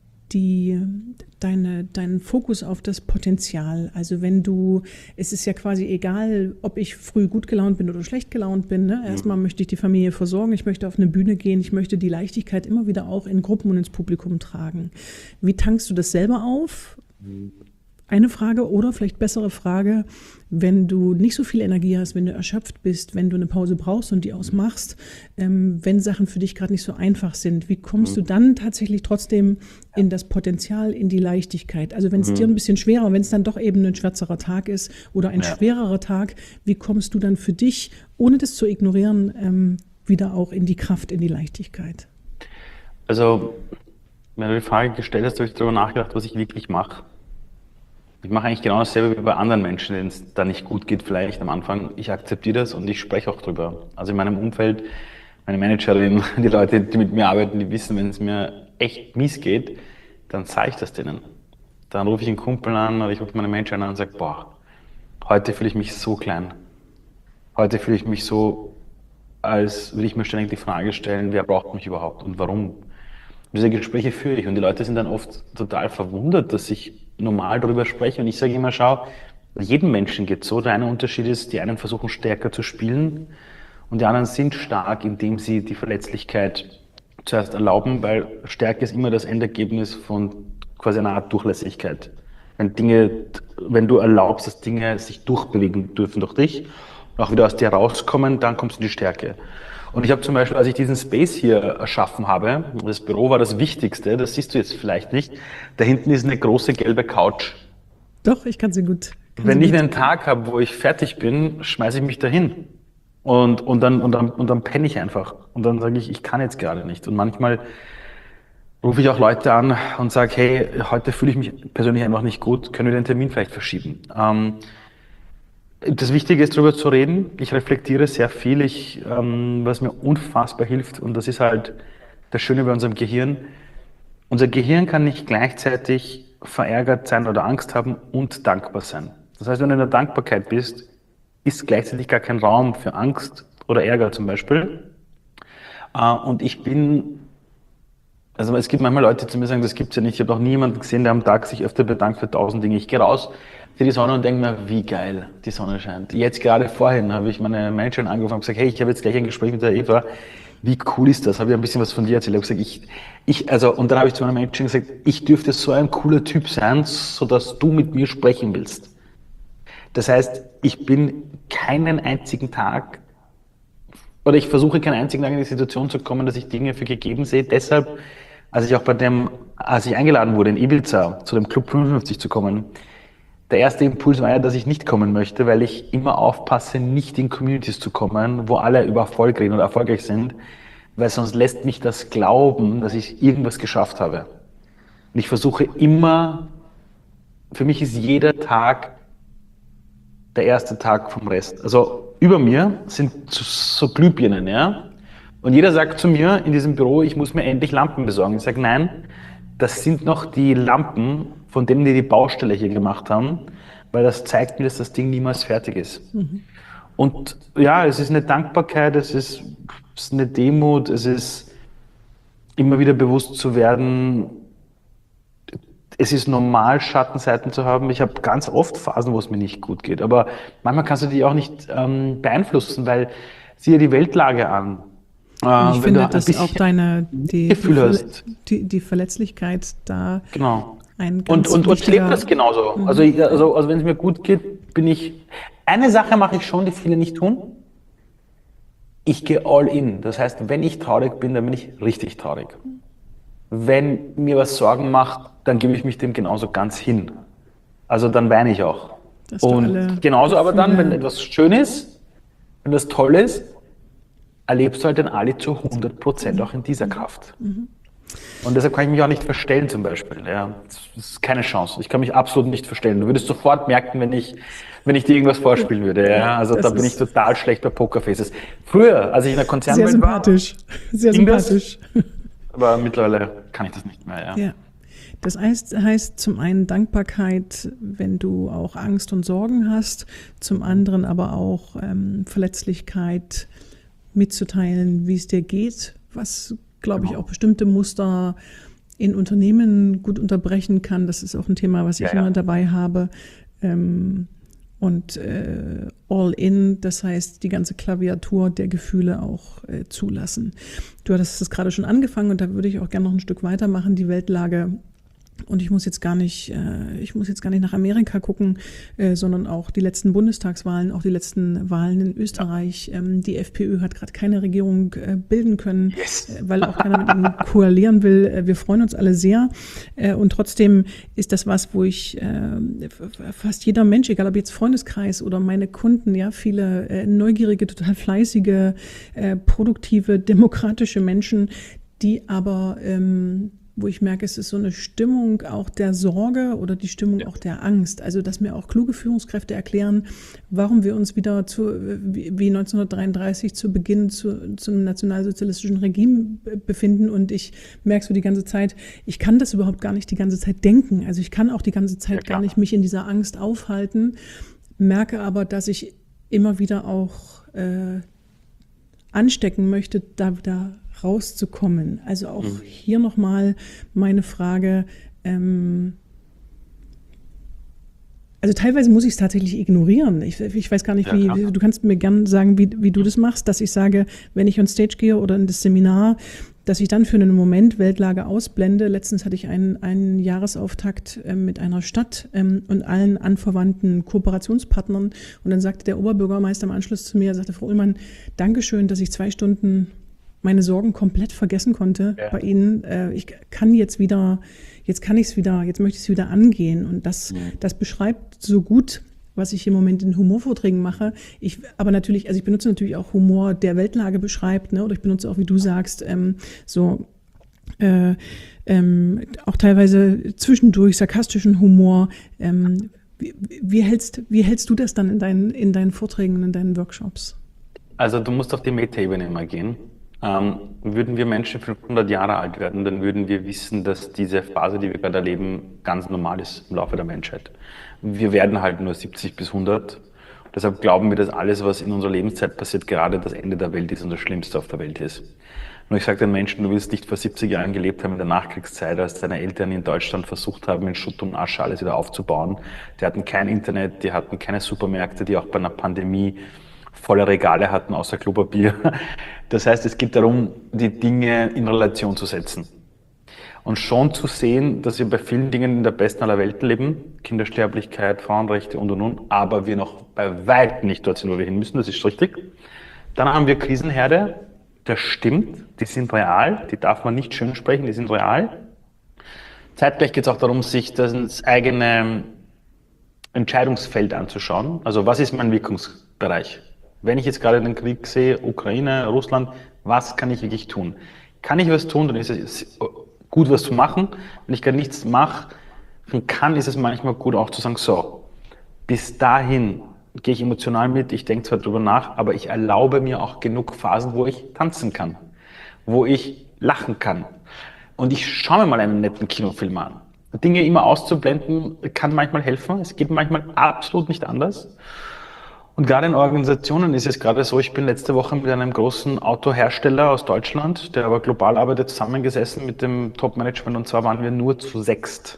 deinen Fokus auf das Potenzial? Also es ist ja quasi egal, ob ich früh gut gelaunt bin oder schlecht gelaunt bin. Ne? Erstmal möchte ich die Familie versorgen, ich möchte auf eine Bühne gehen, ich möchte die Leichtigkeit immer wieder auch in Gruppen und ins Publikum tragen. Wie tankst du das selber auf? Eine Frage oder vielleicht bessere Frage, wenn du nicht so viel Energie hast, wenn du erschöpft bist, wenn du eine Pause brauchst und die ausmachst, wenn Sachen für dich gerade nicht so einfach sind, wie kommst du dann tatsächlich trotzdem in das Potenzial, in die Leichtigkeit? Also wenn es dir ein bisschen schwerer, wenn es dann doch eben ein schwärzerer Tag ist oder ein schwererer Tag, wie kommst du dann für dich, ohne das zu ignorieren, wieder auch in die Kraft, in die Leichtigkeit? Also, wenn du die Frage gestellt hast, habe ich darüber nachgedacht, was ich wirklich mache. Ich mache eigentlich genau dasselbe wie bei anderen Menschen, denen es da nicht gut geht, vielleicht am Anfang. Ich akzeptiere das und ich spreche auch drüber. Also in meinem Umfeld, meine Managerin, die Leute, die mit mir arbeiten, die wissen, wenn es mir echt mies geht, dann sage ich das denen. Dann rufe ich einen Kumpel an oder ich rufe meine Managerin an und sage, boah, heute fühle ich mich so klein. Heute fühle ich mich so, als würde ich mir ständig die Frage stellen, wer braucht mich überhaupt und warum? Diese Gespräche führe ich und die Leute sind dann oft total verwundert, dass ich normal darüber spreche und ich sage immer, schau, jedem Menschen geht so. Der eine Unterschied ist, die einen versuchen stärker zu spielen und die anderen sind stark, indem sie die Verletzlichkeit zuerst erlauben, weil Stärke ist immer das Endergebnis von quasi einer Art Durchlässigkeit. Wenn du erlaubst, dass Dinge sich durchbewegen dürfen durch dich und auch wieder aus dir rauskommen, dann kommst du in die Stärke. Und ich habe zum Beispiel, als ich diesen Space hier erschaffen habe, das Büro war das Wichtigste, das siehst du jetzt vielleicht nicht, da hinten ist eine große gelbe Couch. Doch, ich kann sie gut. Wenn ich einen Tag habe, wo ich fertig bin, schmeiße ich mich dahin und dann penne ich einfach. Und dann sage ich kann jetzt gerade nicht. Und manchmal rufe ich auch Leute an und sage, hey, heute fühle ich mich persönlich einfach nicht gut, können wir den Termin vielleicht verschieben? Das Wichtige ist, darüber zu reden. Ich reflektiere sehr viel, was mir unfassbar hilft. Und das ist halt das Schöne bei unserem Gehirn. Unser Gehirn kann nicht gleichzeitig verärgert sein oder Angst haben und dankbar sein. Das heißt, wenn du in der Dankbarkeit bist, ist gleichzeitig gar kein Raum für Angst oder Ärger zum Beispiel. Und also es gibt manchmal Leute, die zu mir sagen, das gibt's ja nicht. Ich habe noch nie jemanden gesehen, der am Tag sich öfter bedankt für 1000 Dinge. Ich gehe raus, sehe die Sonne und denke mir, wie geil die Sonne scheint. Jetzt gerade vorhin habe ich meine Managerin angerufen und gesagt, hey, ich habe jetzt gleich ein Gespräch mit der Eva. Wie cool ist das? Habe ich ein bisschen was von dir erzählt. Ich habe gesagt, und dann habe ich zu meiner Managerin gesagt, ich dürfte so ein cooler Typ sein, sodass du mit mir sprechen willst. Das heißt, ich bin keinen einzigen Tag, oder ich versuche keinen einzigen Tag in die Situation zu kommen, dass ich Dinge für gegeben sehe. Deshalb, als ich eingeladen wurde in Ibiza, zu dem Club 55 zu kommen, der erste Impuls war ja, dass ich nicht kommen möchte, weil ich immer aufpasse, nicht in Communities zu kommen, wo alle über Erfolg reden oder erfolgreich sind, weil sonst lässt mich das glauben, dass ich irgendwas geschafft habe. Und ich versuche immer, für mich ist jeder Tag der erste Tag vom Rest. Also über mir sind so Glühbirnen, ja. Und jeder sagt zu mir in diesem Büro, ich muss mir endlich Lampen besorgen. Ich sage, nein, das sind noch die Lampen, von denen die Baustelle hier gemacht haben, weil das zeigt mir, dass das Ding niemals fertig ist. Mhm. Und ja, es ist eine Dankbarkeit, es ist eine Demut, es ist immer wieder bewusst zu werden, es ist normal, Schattenseiten zu haben. Ich habe ganz oft Phasen, wo es mir nicht gut geht, aber manchmal kannst du die auch nicht beeinflussen, weil sieh dir die Weltlage an. Ich finde, dass auch die Verletzlichkeit da genau. ein ganz und ich lebe das genauso. Mhm. Also wenn es mir gut geht, bin ich. Eine Sache mache ich schon, die viele nicht tun. Ich gehe all in. Das heißt, wenn ich traurig bin, dann bin ich richtig traurig. Wenn mir was Sorgen macht, dann gebe ich mich dem genauso ganz hin. Also dann weine ich auch. Und genauso aber dann, wenn etwas schön ist, wenn das toll ist, erlebst du halt den Ali zu 100% auch in dieser Kraft. Mhm. Und deshalb kann ich mich auch nicht verstellen zum Beispiel. Ja, das ist keine Chance. Ich kann mich absolut nicht verstellen. Du würdest sofort merken, wenn ich dir irgendwas vorspielen würde. Ja, also da bin ich total schlecht bei Pokerfaces. Früher, als ich in der Konzernwelt war, sehr sympathisch. Aber mittlerweile kann ich das nicht mehr. Ja. Das heißt zum einen Dankbarkeit, wenn du auch Angst und Sorgen hast, zum anderen aber auch Verletzlichkeit mitzuteilen, wie es dir geht, was, glaube ich, auch bestimmte Muster in Unternehmen gut unterbrechen kann. Das ist auch ein Thema, was ich immer dabei habe. Und all in, das heißt, die ganze Klaviatur der Gefühle auch zulassen. Du hattest das gerade schon angefangen und da würde ich auch gerne noch ein Stück weitermachen. Die Weltlage Und ich muss jetzt gar nicht nach Amerika gucken, sondern auch die letzten Bundestagswahlen, auch die letzten Wahlen in Österreich. Die FPÖ hat gerade keine Regierung bilden können, weil auch keiner mit ihnen koalieren will. Wir freuen uns alle sehr. Und trotzdem ist das was, wo ich fast jeder Mensch, egal ob jetzt Freundeskreis oder meine Kunden, ja, viele neugierige, total fleißige, produktive, demokratische Menschen, die aber wo ich merke, es ist so eine Stimmung auch der Sorge oder die Stimmung auch der Angst. Also, dass mir auch kluge Führungskräfte erklären, warum wir uns wieder wie 1933 zu Beginn zu einem nationalsozialistischen Regime befinden. Und ich merke so die ganze Zeit, ich kann das überhaupt gar nicht die ganze Zeit denken. Also ich kann auch die ganze Zeit gar nicht mich in dieser Angst aufhalten, merke aber, dass ich immer wieder auch anstecken möchte, da wieder rauszukommen. Also auch hier nochmal meine Frage, also teilweise muss ich es tatsächlich ignorieren. Ich weiß gar nicht, du kannst mir gerne sagen, wie du das machst, dass ich sage, wenn ich on Stage gehe oder in das Seminar, dass ich dann für einen Moment Weltlage ausblende. Letztens hatte ich einen Jahresauftakt mit einer Stadt und allen anverwandten Kooperationspartnern. Und dann sagte der Oberbürgermeister im Anschluss zu mir, sagte, Frau Ullmann, Dankeschön, dass ich 2 Stunden meine Sorgen komplett vergessen konnte bei Ihnen. Ich kann jetzt möchte ich es wieder angehen. Und das beschreibt so gut, was ich im Moment in Humorvorträgen mache. Ich benutze natürlich auch Humor, der Weltlage beschreibt, ne? Oder ich benutze auch, wie du sagst, auch teilweise zwischendurch sarkastischen Humor. Wie hältst du das dann in deinen Vorträgen und in deinen Workshops? Also du musst auf die Metaebene mal gehen. Würden wir Menschen 500 Jahre alt werden, dann würden wir wissen, dass diese Phase, die wir gerade erleben, ganz normal ist im Laufe der Menschheit. Wir werden halt nur 70 bis 100. Deshalb glauben wir, dass alles, was in unserer Lebenszeit passiert, gerade das Ende der Welt ist und das Schlimmste auf der Welt ist. Nur ich sage den Menschen, du willst nicht vor 70 Jahren gelebt haben in der Nachkriegszeit, als deine Eltern in Deutschland versucht haben, in Schutt und Asche alles wieder aufzubauen. Die hatten kein Internet, die hatten keine Supermärkte, die auch bei einer Pandemie volle Regale hatten, außer Klopapier. Das heißt, es geht darum, die Dinge in Relation zu setzen. Und schon zu sehen, dass wir bei vielen Dingen in der besten aller Welten leben, Kindersterblichkeit, Frauenrechte und, aber wir noch bei weitem nicht dort sind, wo wir hin müssen, das ist richtig. Dann haben wir Krisenherde, das stimmt, die sind real, die darf man nicht schön sprechen, die sind real. Zeitgleich geht es auch darum, sich das eigene Entscheidungsfeld anzuschauen. Also was ist mein Wirkungsbereich? Wenn ich jetzt gerade den Krieg sehe, Ukraine, Russland, was kann ich wirklich tun? Kann ich was tun, dann ist es gut, was zu machen. Wenn ich gar nichts mache, ist es manchmal gut auch zu sagen, so, bis dahin gehe ich emotional mit, ich denke zwar drüber nach, aber ich erlaube mir auch genug Phasen, wo ich tanzen kann, wo ich lachen kann. Und ich schaue mir mal einen netten Kinofilm an. Dinge immer auszublenden kann manchmal helfen, es geht manchmal absolut nicht anders. Und gerade in Organisationen ist es gerade so, ich bin letzte Woche mit einem großen Autohersteller aus Deutschland, der aber global arbeitet, zusammengesessen mit dem Top-Management, und zwar waren wir nur zu 6.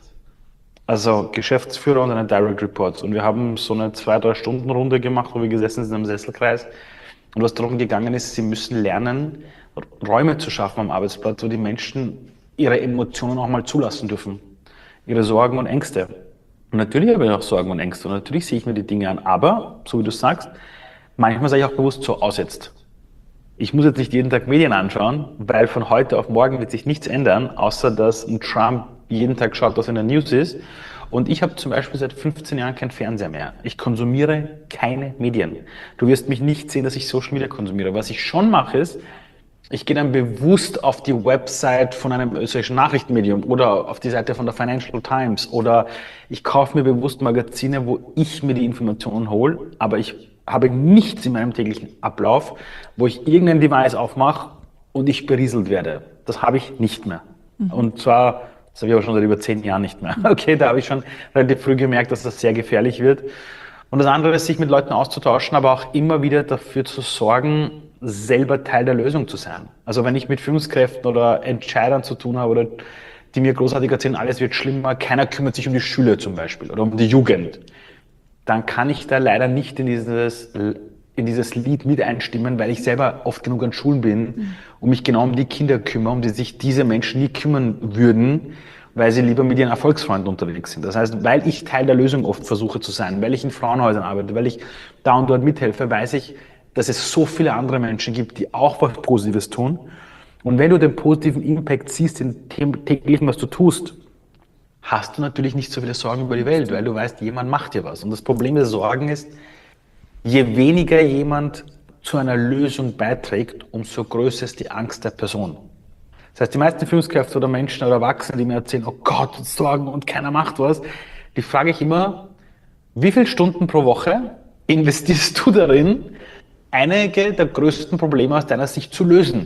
Also Geschäftsführer und eine Direct Reports. Und wir haben so eine 2-3 Stunden Runde gemacht, wo wir gesessen sind im Sesselkreis. Und was darum gegangen ist, sie müssen lernen, Räume zu schaffen am Arbeitsplatz, wo die Menschen ihre Emotionen auch mal zulassen dürfen. Ihre Sorgen und Ängste. Und natürlich habe ich auch Sorgen und Ängste und natürlich sehe ich mir die Dinge an, aber, so wie du sagst, manchmal sage ich auch bewusst so, aus jetzt. Ich muss jetzt nicht jeden Tag Medien anschauen, weil von heute auf morgen wird sich nichts ändern, außer dass ein Trump jeden Tag schaut, was in der News ist. Und ich habe zum Beispiel seit 15 Jahren keinen Fernseher mehr. Ich konsumiere keine Medien. Du wirst mich nicht sehen, dass ich Social Media konsumiere. Was ich schon mache ist, ich gehe dann bewusst auf die Website von einem österreichischen Nachrichtenmedium oder auf die Seite von der Financial Times oder ich kaufe mir bewusst Magazine, wo ich mir die Informationen hole, aber ich habe nichts in meinem täglichen Ablauf, wo ich irgendein Device aufmache und ich berieselt werde. Das habe ich nicht mehr. Und zwar, das habe ich aber schon seit über 10 Jahren nicht mehr. Okay, da habe ich schon relativ früh gemerkt, dass das sehr gefährlich wird. Und das andere ist, sich mit Leuten auszutauschen, aber auch immer wieder dafür zu sorgen, selber Teil der Lösung zu sein. Also wenn ich mit Führungskräften oder Entscheidern zu tun habe oder die mir großartig erzählen, alles wird schlimmer, keiner kümmert sich um die Schüler zum Beispiel oder um die Jugend, dann kann ich da leider nicht in dieses Lied mit einstimmen, weil ich selber oft genug an Schulen bin und mich genau um die Kinder kümmere, um die sich diese Menschen nie kümmern würden. weil sie lieber mit ihren Erfolgsfreunden unterwegs sind. Das heißt, weil ich Teil der Lösung oft versuche zu sein, weil ich in Frauenhäusern arbeite, weil ich da und dort mithelfe, weiß ich, dass es so viele andere Menschen gibt, die auch was Positives tun. Und wenn du den positiven Impact siehst in dem täglichen, was du tust, hast du natürlich nicht so viele Sorgen über die Welt, weil du weißt, jemand macht dir was. Und das Problem der Sorgen ist, je weniger jemand zu einer Lösung beiträgt, umso größer ist die Angst der Person. Das heißt, die meisten Führungskräfte oder Menschen oder Erwachsene, die mir erzählen, oh Gott, Sorgen und keiner macht was, die frage ich immer, wie viele Stunden pro Woche investierst du darin, einige der größten Probleme aus deiner Sicht zu lösen?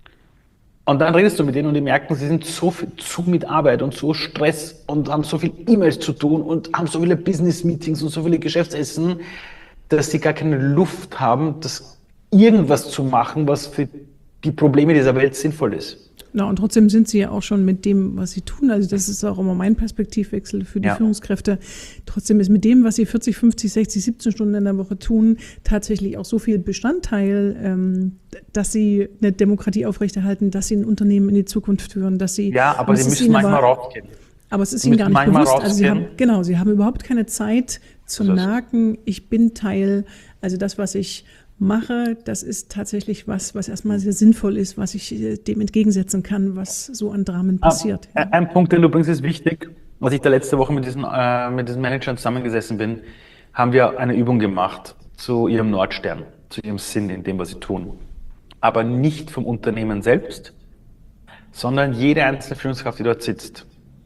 Und dann redest du mit denen und die merken, sie sind so viel zu mit Arbeit und so Stress und haben so viele E-Mails zu tun und haben so viele Business-Meetings und so viele Geschäftsessen, dass sie gar keine Luft haben, das irgendwas zu machen, was für die Probleme dieser Welt sinnvoll ist. Na, und trotzdem sind sie ja auch schon mit dem, was sie tun, also das ist auch immer mein Perspektivwechsel für die Führungskräfte, trotzdem ist mit dem, was sie 40, 50, 60, 17 Stunden in der Woche tun, tatsächlich auch so viel Bestandteil, dass sie eine Demokratie aufrechterhalten, dass sie ein Unternehmen in die Zukunft führen, dass sie... Ja, aber sie müssen manchmal rausgehen. Aber es ist ihnen gar nicht bewusst. Also sie haben überhaupt keine Zeit zu merken, ich bin Teil, also das, was ich mache, das ist tatsächlich was erstmal sehr sinnvoll ist, was ich dem entgegensetzen kann, was so an Dramen passiert. Ein Punkt, den du bringst, ist wichtig. Als ich da letzte Woche mit diesen Managern zusammengesessen bin, haben wir eine Übung gemacht zu ihrem Nordstern, zu ihrem Sinn in dem, was sie tun. Aber nicht vom Unternehmen selbst, sondern jede einzelne Führungskraft, die dort sitzt.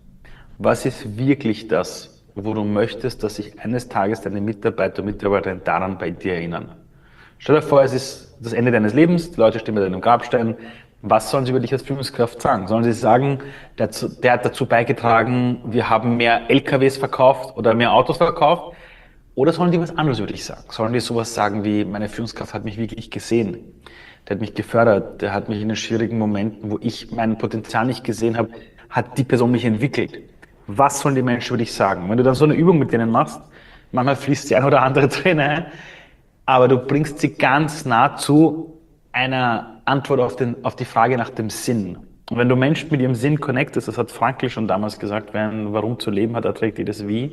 Was ist wirklich das, wo du möchtest, dass sich eines Tages deine Mitarbeiter und Mitarbeiterinnen daran bei dir erinnern? Stell dir vor, es ist das Ende deines Lebens, die Leute stehen bei deinem Grabstein. Was sollen sie über dich als Führungskraft sagen? Sollen sie sagen, der hat dazu beigetragen, wir haben mehr LKWs verkauft oder mehr Autos verkauft? Oder sollen die was anderes über dich sagen? Sollen die sowas sagen wie, meine Führungskraft hat mich wirklich gesehen, der hat mich gefördert, der hat mich in den schwierigen Momenten, wo ich mein Potenzial nicht gesehen habe, hat die Person mich entwickelt. Was sollen die Menschen über dich sagen? Wenn du dann so eine Übung mit denen machst, manchmal fließt die ein oder andere Träne ein, aber du bringst sie ganz nah zu einer Antwort auf die Frage nach dem Sinn. Und wenn du Menschen mit ihrem Sinn connectest, das hat Frankl schon damals gesagt, wer ein Warum zu leben hat, erträgt jedes Wie,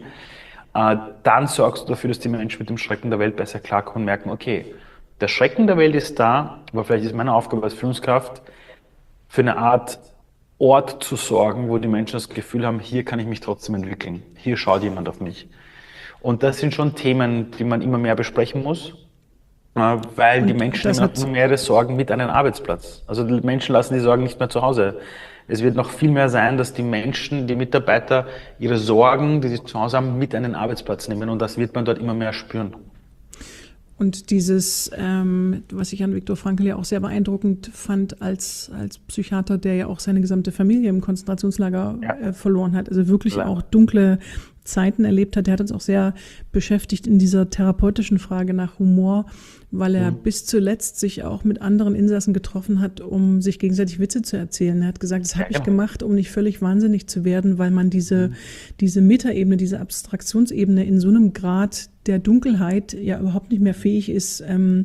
dann sorgst du dafür, dass die Menschen mit dem Schrecken der Welt besser klarkommen und merken, okay, der Schrecken der Welt ist da, aber vielleicht ist meine Aufgabe als Führungskraft, für eine Art Ort zu sorgen, wo die Menschen das Gefühl haben, hier kann ich mich trotzdem entwickeln, hier schaut jemand auf mich. Und das sind schon Themen, die man immer mehr besprechen muss, weil die Menschen immer mehr Sorgen mit an den Arbeitsplatz. Also die Menschen lassen die Sorgen nicht mehr zu Hause. Es wird noch viel mehr sein, dass die Menschen, die Mitarbeiter ihre Sorgen, die sie zu Hause haben, mit an den Arbeitsplatz nehmen und das wird man dort immer mehr spüren. Und dieses, was ich an Viktor Frankl ja auch sehr beeindruckend fand als Psychiater, der ja auch seine gesamte Familie im Konzentrationslager verloren hat, also wirklich auch dunkle Zeiten erlebt hat. Der hat uns auch sehr beschäftigt in dieser therapeutischen Frage nach Humor, weil er bis zuletzt sich auch mit anderen Insassen getroffen hat, um sich gegenseitig Witze zu erzählen. Er hat gesagt, das habe ich gemacht, um nicht völlig wahnsinnig zu werden, weil man diese Metaebene, diese Abstraktionsebene in so einem Grad der Dunkelheit ja überhaupt nicht mehr fähig ist,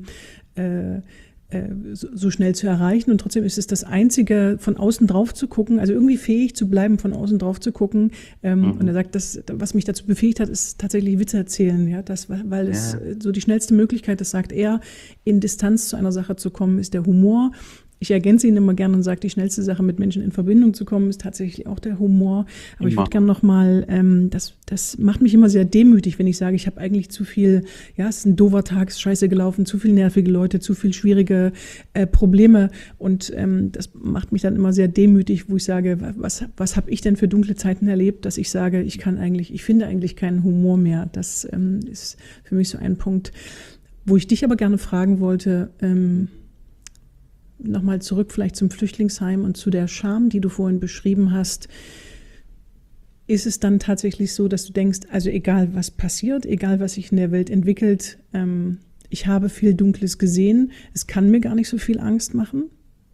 so schnell zu erreichen. Und trotzdem ist es das Einzige, von außen drauf zu gucken, also irgendwie fähig zu bleiben, von außen drauf zu gucken. Und er sagt, was mich dazu befähigt hat, ist tatsächlich Witze erzählen. Ja, weil es so die schnellste Möglichkeit, das sagt er, in Distanz zu einer Sache zu kommen, ist der Humor. Ich ergänze ihn immer gerne und sage, die schnellste Sache, mit Menschen in Verbindung zu kommen, ist tatsächlich auch der Humor. Aber ich würde gerne nochmal, das macht mich immer sehr demütig, wenn ich sage, ich habe eigentlich zu viel, ja, es ist ein doofer Tag, es ist scheiße gelaufen, zu viel nervige Leute, zu viel schwierige Probleme. Und das macht mich dann immer sehr demütig, wo ich sage, was habe ich denn für dunkle Zeiten erlebt, dass ich sage, ich finde eigentlich keinen Humor mehr. Das ist für mich so ein Punkt, wo ich dich aber gerne fragen wollte, nochmal zurück vielleicht zum Flüchtlingsheim und zu der Scham, die du vorhin beschrieben hast. Ist es dann tatsächlich so, dass du denkst, also egal was passiert, egal was sich in der Welt entwickelt, ich habe viel Dunkles gesehen, es kann mir gar nicht so viel Angst machen?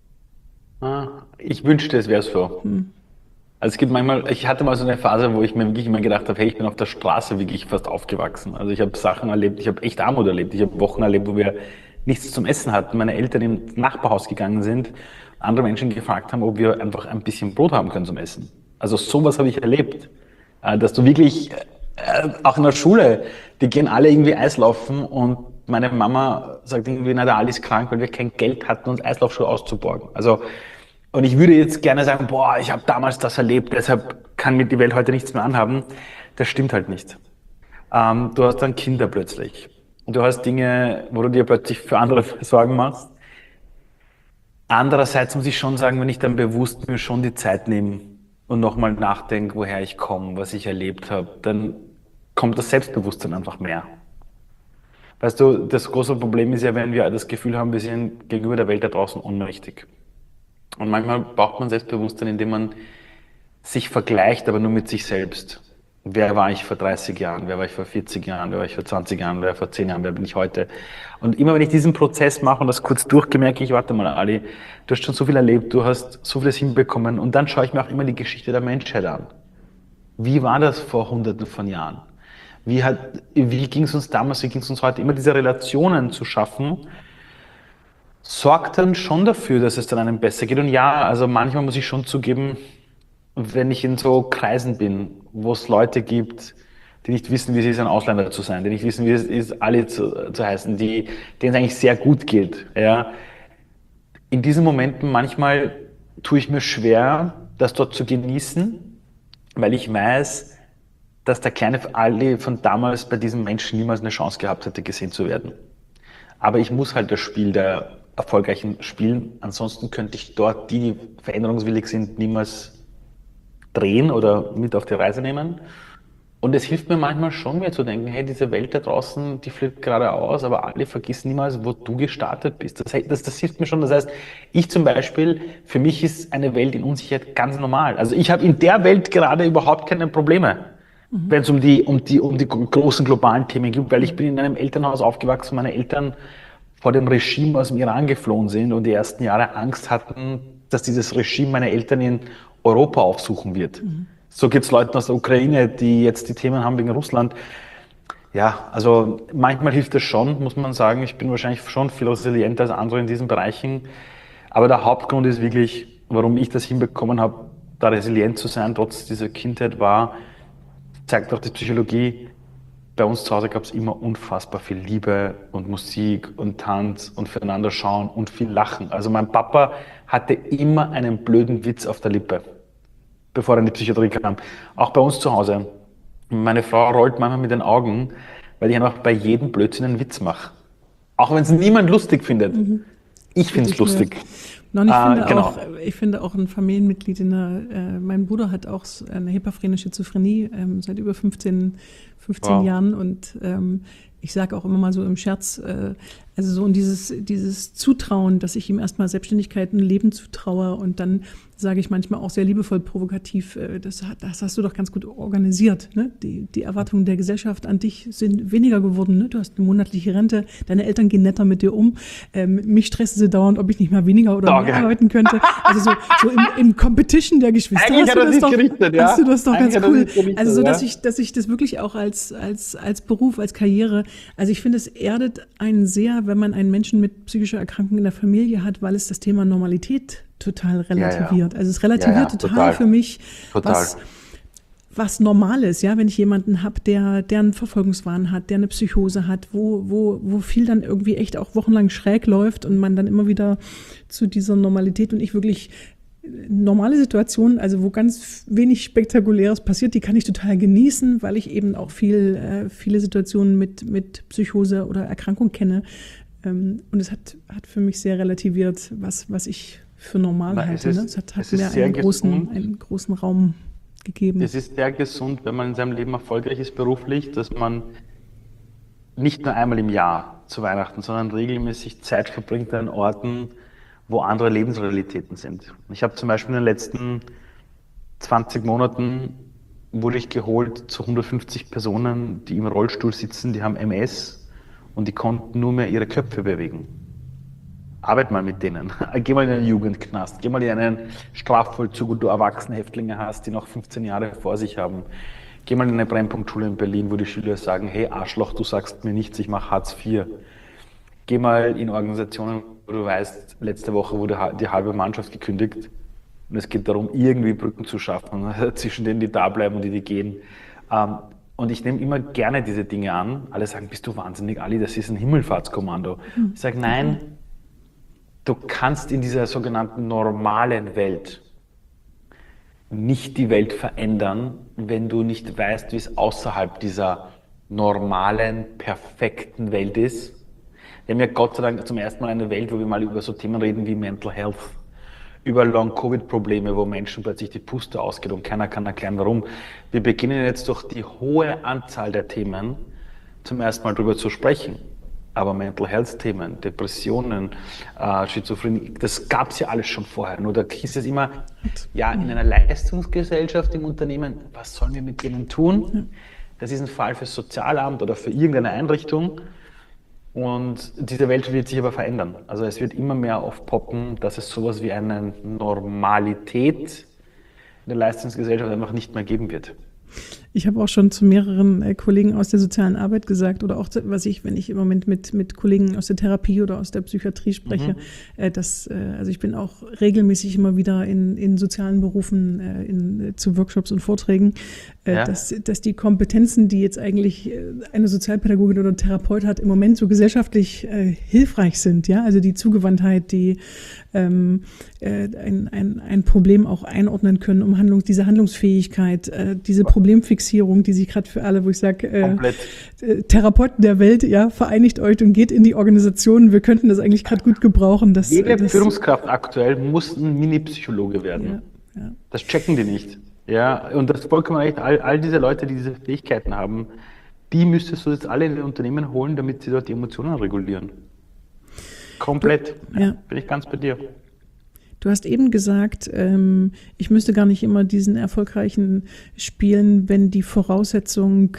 Ich wünschte, es wäre so. Also es gibt manchmal, ich hatte mal so eine Phase, wo ich mir wirklich immer gedacht habe, hey, ich bin auf der Straße wirklich fast aufgewachsen. Also ich habe Sachen erlebt, ich habe echt Armut erlebt, ich habe Wochen erlebt, wo wir nichts zum Essen hatten, meine Eltern ins Nachbarhaus gegangen sind, andere Menschen gefragt haben, ob wir einfach ein bisschen Brot haben können zum Essen. Also sowas habe ich erlebt, dass du wirklich, auch in der Schule, die gehen alle irgendwie Eislaufen und meine Mama sagt irgendwie, na, der Ali ist krank, weil wir kein Geld hatten, uns Eislaufschuhe auszuborgen. Also, und ich würde jetzt gerne sagen, boah, ich habe damals das erlebt, deshalb kann mir die Welt heute nichts mehr anhaben. Das stimmt halt nicht. Du hast dann Kinder plötzlich. Und du hast Dinge, wo du dir plötzlich für andere Sorgen machst. Andererseits muss ich schon sagen, wenn ich dann bewusst mir schon die Zeit nehme und nochmal nachdenke, woher ich komme, was ich erlebt habe, dann kommt das Selbstbewusstsein einfach mehr. Weißt du, das große Problem ist ja, wenn wir das Gefühl haben, wir sind gegenüber der Welt da draußen ohnmächtig. Und manchmal braucht man Selbstbewusstsein, indem man sich vergleicht, aber nur mit sich selbst. Wer war ich vor 30 Jahren? Wer war ich vor 40 Jahren? Wer war ich vor 20 Jahren? Wer vor 10 Jahren? Wer bin ich heute? Und immer wenn ich diesen Prozess mache und das kurz durchgemerkt, ich warte mal, Ali, du hast schon so viel erlebt, du hast so vieles hinbekommen und dann schaue ich mir auch immer die Geschichte der Menschheit an. Wie war das vor Hunderten von Jahren? Wie ging es uns damals, wie ging es uns heute? Immer diese Relationen zu schaffen, sorgt dann schon dafür, dass es dann einem besser geht. Und ja, also manchmal muss ich schon zugeben, wenn ich in so Kreisen bin, wo es Leute gibt, die nicht wissen, wie es ist, ein Ausländer zu sein, die nicht wissen, wie es ist, Ali zu heißen, denen es eigentlich sehr gut geht. Ja. In diesen Momenten manchmal tue ich mir schwer, das dort zu genießen, weil ich weiß, dass der kleine Ali von damals bei diesem Menschen niemals eine Chance gehabt hätte, gesehen zu werden. Aber ich muss halt das Spiel der Erfolgreichen spielen, ansonsten könnte ich dort, die veränderungswillig sind, niemals drehen oder mit auf die Reise nehmen. Und es hilft mir manchmal schon, mir zu denken, hey, diese Welt da draußen, die flippt geradeaus, aber Ali, vergiss niemals, wo du gestartet bist. Das hilft mir schon. Das heißt, ich zum Beispiel, für mich ist eine Welt in Unsicherheit ganz normal. Also ich habe in der Welt gerade überhaupt keine Probleme, wenn es um die großen globalen Themen geht, weil ich bin in einem Elternhaus aufgewachsen, meine Eltern vor dem Regime aus dem Iran geflohen sind und die ersten Jahre Angst hatten, dass dieses Regime meine Eltern in Europa aufsuchen wird. So geht es Leuten aus der Ukraine, die jetzt die Themen haben wegen Russland. Ja, also manchmal hilft es schon, muss man sagen. Ich bin wahrscheinlich schon viel resilienter als andere in diesen Bereichen. Aber der Hauptgrund ist wirklich, warum ich das hinbekommen habe, da resilient zu sein, trotz dieser Kindheit, zeigt auch die Psychologie. Bei uns zu Hause gab es immer unfassbar viel Liebe und Musik und Tanz und füreinander schauen und viel Lachen. Also mein Papa hatte immer einen blöden Witz auf der Lippe, bevor er in die Psychiatrie kam. Auch bei uns zu Hause. Meine Frau rollt manchmal mit den Augen, weil ich einfach bei jedem Blödsinn einen Witz mache. Auch wenn es niemand lustig findet. Ich finde es lustig. Und ich finde auch ein Familienmitglied mein Bruder hat auch eine hyperphrene Schizophrenie seit über 15 Jahren und ich sage auch immer mal so im Scherz, also so dieses Zutrauen, dass ich ihm erstmal Selbstständigkeit und Leben zutraue und dann sage ich manchmal auch sehr liebevoll provokativ, das hast du doch ganz gut organisiert. Ne? Die Erwartungen der Gesellschaft an dich sind weniger geworden. Ne? Du hast eine monatliche Rente, deine Eltern gehen netter mit dir um. Mich stressen sie dauernd, ob ich nicht mal weniger oder mehr arbeiten könnte. Also so im Competition der Geschwister hast du das doch ganz cool. Also so, dass ich das wirklich auch als Beruf, als Karriere, also ich finde, es erdet einen sehr, wenn man einen Menschen mit psychischer Erkrankung in der Familie hat, weil es das Thema Normalität total relativiert. Also es relativiert total für mich, was normal ist, ja, wenn ich jemanden habe, der einen Verfolgungswahn hat, der eine Psychose hat, wo viel dann irgendwie echt auch wochenlang schräg läuft und man dann immer wieder zu dieser Normalität und ich wirklich normale Situationen, also wo ganz wenig Spektakuläres passiert, die kann ich total genießen, weil ich eben auch viele Situationen mit Psychose oder Erkrankung kenne. Und es hat für mich sehr relativiert, was ich für normal halte. Es hat mir einen großen Raum gegeben. Es ist sehr gesund, wenn man in seinem Leben erfolgreich ist beruflich, dass man nicht nur einmal im Jahr zu Weihnachten, sondern regelmäßig Zeit verbringt an Orten, wo andere Lebensrealitäten sind. Ich habe zum Beispiel in den letzten 20 Monaten wurde ich geholt zu 150 Personen, die im Rollstuhl sitzen, die haben MS und die konnten nur mehr ihre Köpfe bewegen. Arbeit mal mit denen. Geh mal in einen Jugendknast, geh mal in einen Strafvollzug, wo du Erwachsenenhäftlinge hast, die noch 15 Jahre vor sich haben. Geh mal in eine Brennpunktschule in Berlin, wo die Schüler sagen, hey Arschloch, du sagst mir nichts, ich mache Hartz IV. Geh mal in Organisationen, wo du weißt, letzte Woche wurde die halbe Mannschaft gekündigt. Und es geht darum, irgendwie Brücken zu schaffen, zwischen denen, die da bleiben und die gehen. Und ich nehme immer gerne diese Dinge an. Alle sagen, bist du wahnsinnig, Ali, das ist ein Himmelfahrtskommando. Ich sage, nein, du kannst in dieser sogenannten normalen Welt nicht die Welt verändern, wenn du nicht weißt, wie es außerhalb dieser normalen, perfekten Welt ist. Wir haben ja Gott sei Dank zum ersten Mal eine Welt, wo wir mal über so Themen reden wie Mental Health, über Long-Covid-Probleme, wo Menschen plötzlich die Puste ausgeht und keiner kann erklären, warum. Wir beginnen jetzt durch die hohe Anzahl der Themen zum ersten Mal darüber zu sprechen. Aber Mental Health-Themen, Depressionen, Schizophrenie, das gab es ja alles schon vorher. Nur da hieß es immer, ja, in einer Leistungsgesellschaft im Unternehmen, was sollen wir mit denen tun? Das ist ein Fall fürs Sozialamt oder für irgendeine Einrichtung. Und diese Welt wird sich aber verändern. Also es wird immer mehr aufpoppen, dass es sowas wie eine Normalität in der Leistungsgesellschaft einfach nicht mehr geben wird. Ich habe auch schon zu mehreren Kollegen aus der sozialen Arbeit gesagt oder auch, wenn ich im Moment mit Kollegen aus der Therapie oder aus der Psychiatrie spreche, also ich bin auch regelmäßig immer wieder in sozialen Berufen zu Workshops und Vorträgen, dass die Kompetenzen, die jetzt eigentlich eine Sozialpädagogin oder ein Therapeut hat, im Moment so gesellschaftlich hilfreich sind, ja, also die Zugewandtheit, die ein Problem auch einordnen können, um diese Handlungsfähigkeit, diese Problemfixierung, die sich gerade für alle, wo ich sage, Therapeuten der Welt, ja, vereinigt euch und geht in die Organisationen. Wir könnten das eigentlich gerade gut gebrauchen. Jede Führungskraft aktuell muss ein Mini-Psychologe werden. Ja. Das checken die nicht. Ja, und das ist vollkommen recht. All diese Leute, die diese Fähigkeiten haben, die müsstest du jetzt alle in die Unternehmen holen, damit sie dort die Emotionen regulieren. Komplett. Ja. Bin ich ganz bei dir. Du hast eben gesagt, ich müsste gar nicht immer diesen erfolgreichen spielen, wenn die Voraussetzung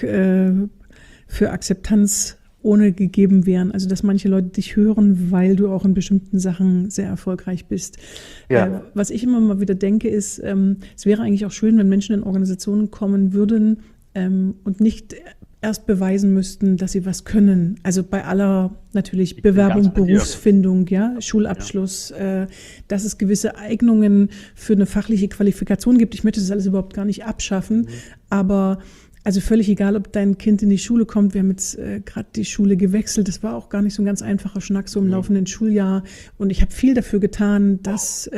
für Akzeptanz ohne gegeben wären. Also dass manche Leute dich hören, weil du auch in bestimmten Sachen sehr erfolgreich bist. Ja. Was ich immer mal wieder denke, ist, es wäre eigentlich auch schön, wenn Menschen in Organisationen kommen würden und nicht erst beweisen müssten, dass sie was können. Also bei aller natürlich Bewerbung, Berufsfindung, ja, Schulabschluss, dass es gewisse Eignungen für eine fachliche Qualifikation gibt. Ich möchte das alles überhaupt gar nicht abschaffen, aber also völlig egal, ob dein Kind in die Schule kommt. Wir haben jetzt gerade die Schule gewechselt. Das war auch gar nicht so ein ganz einfacher Schnack so im laufenden Schuljahr. Und ich habe viel dafür getan, dass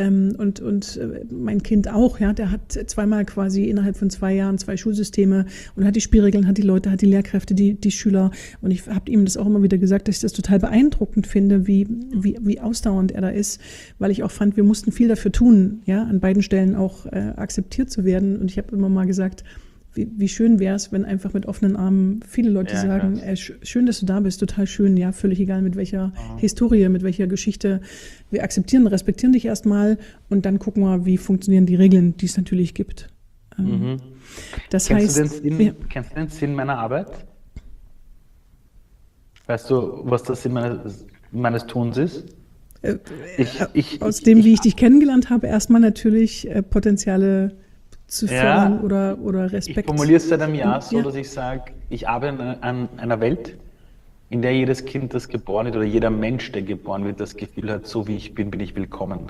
mein Kind auch, ja, der hat zweimal quasi innerhalb von 2 Jahren 2 Schulsysteme und hat die Spielregeln, hat die Leute, hat die Lehrkräfte, die Schüler. Und ich habe ihm das auch immer wieder gesagt, dass ich das total beeindruckend finde, wie ausdauernd er da ist, weil ich auch fand, wir mussten viel dafür tun, ja, an beiden Stellen auch akzeptiert zu werden. Und ich habe immer mal gesagt, wie schön wäre es, wenn einfach mit offenen Armen viele Leute sagen, schön, dass du da bist, total schön, ja, völlig egal mit welcher Historie, mit welcher Geschichte. Wir akzeptieren, respektieren dich erstmal und dann gucken wir, wie funktionieren die Regeln, die es natürlich gibt. Das heißt, kennst du den Sinn meiner Arbeit? Weißt du, was der Sinn meines Tuns ist? Aus dem, wie ich dich kennengelernt habe, erstmal natürlich Potenziale zu fördern oder Respekt. Ich formuliere es seit einem Jahr so, dass ich sage, ich arbeite an einer Welt, in der jedes Kind, das geboren wird, oder jeder Mensch, der geboren wird, das Gefühl hat, so wie ich bin ich willkommen.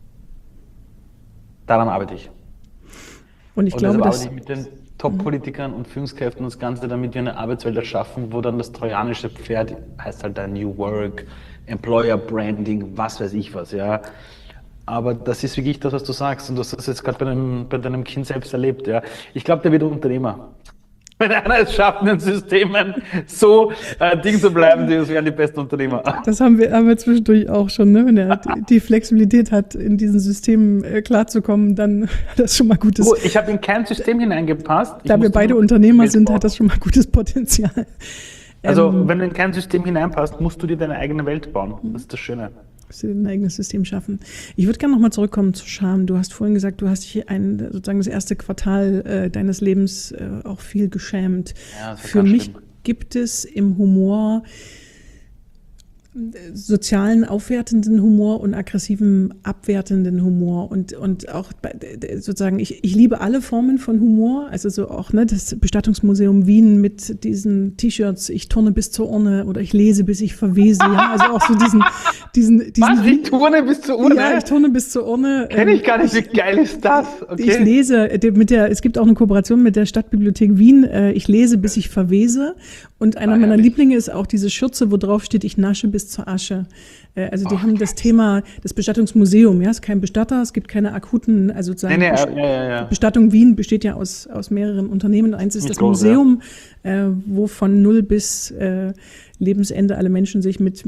Daran arbeite ich. Und ich glaube, arbeite ich mit den Top-Politikern und Führungskräften und das Ganze, damit wir eine Arbeitswelt erschaffen, wo dann das trojanische Pferd, heißt halt ein New Work, Employer Branding, was weiß ich was, ja. Aber das ist wirklich das, was du sagst. Und du hast das jetzt gerade bei deinem Kind selbst erlebt. Ja. Ich glaube, der wird Unternehmer. Wenn einer es schafft, in den Systemen so Ding zu bleiben, das wären die besten Unternehmer. Das haben wir zwischendurch auch schon, ne? Wenn er die Flexibilität hat, in diesen Systemen klarzukommen, dann hat das schon mal gutes. Ich habe in kein System hineingepasst. Da wir beide Unternehmer sind, hat das schon mal gutes Potenzial. Also, wenn du in kein System hineinpasst, musst du dir deine eigene Welt bauen. Das ist das Schöne. Dass sie ein eigenes System schaffen. Ich würde gerne nochmal zurückkommen zu Scham. Du hast vorhin gesagt, du hast dich sozusagen das erste Quartal deines Lebens auch viel geschämt. Ja, das Für mich gibt es im Humor sozialen aufwertenden Humor und aggressiven abwertenden Humor und auch sozusagen, ich liebe alle Formen von Humor, also so auch das Bestattungsmuseum Wien mit diesen T-Shirts, ich turne bis zur Urne oder ich lese bis ich verwese, ja, also auch so diesen Was, ich turne bis zur Urne? Ja, ich turne bis zur Urne. Kenn ich gar nicht, wie geil ist das? Okay. Ich lese, es gibt auch eine Kooperation mit der Stadtbibliothek Wien, ich lese bis ich verwese und einer meiner Lieblinge ist auch diese Schürze, wo drauf steht, ich nasche bis zur Asche. Also die haben das Thema, das Bestattungsmuseum, ja, es ist kein Bestatter, es gibt keine akuten, also sozusagen Bestattung Wien besteht ja aus mehreren Unternehmen. Eins ist das Museum, wo von 0 bis Lebensende alle Menschen sich mit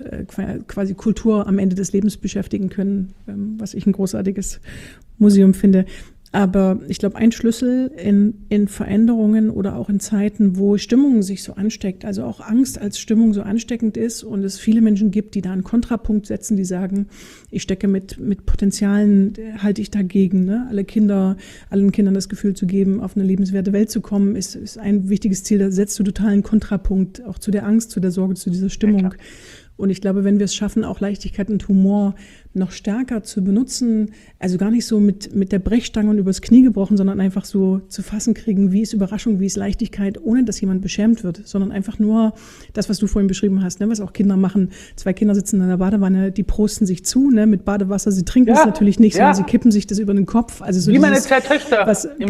quasi Kultur am Ende des Lebens beschäftigen können, was ich ein großartiges Museum finde. Aber ich glaube, ein Schlüssel in Veränderungen oder auch in Zeiten, wo Stimmung sich so ansteckt, also auch Angst als Stimmung so ansteckend ist und es viele Menschen gibt, die da einen Kontrapunkt setzen, die sagen, ich stecke mit Potenzialen, halte ich dagegen. Ne? Allen Kindern das Gefühl zu geben, auf eine lebenswerte Welt zu kommen, ist ein wichtiges Ziel. Da setzt du totalen Kontrapunkt auch zu der Angst, zu der Sorge, zu dieser Stimmung. Ja, und ich glaube, wenn wir es schaffen, auch Leichtigkeit und Humor noch stärker zu benutzen, also gar nicht so mit der Brechstange und übers Knie gebrochen, sondern einfach so zu fassen kriegen, wie ist Überraschung, wie ist Leichtigkeit, ohne dass jemand beschämt wird, sondern einfach nur das, was du vorhin beschrieben hast, ne, was auch Kinder machen. 2 Kinder sitzen in der Badewanne, die prosten sich zu, ne, mit Badewasser, sie trinken es natürlich nicht, sondern sie kippen sich das über den Kopf. Also so wie meine 2 Töchter.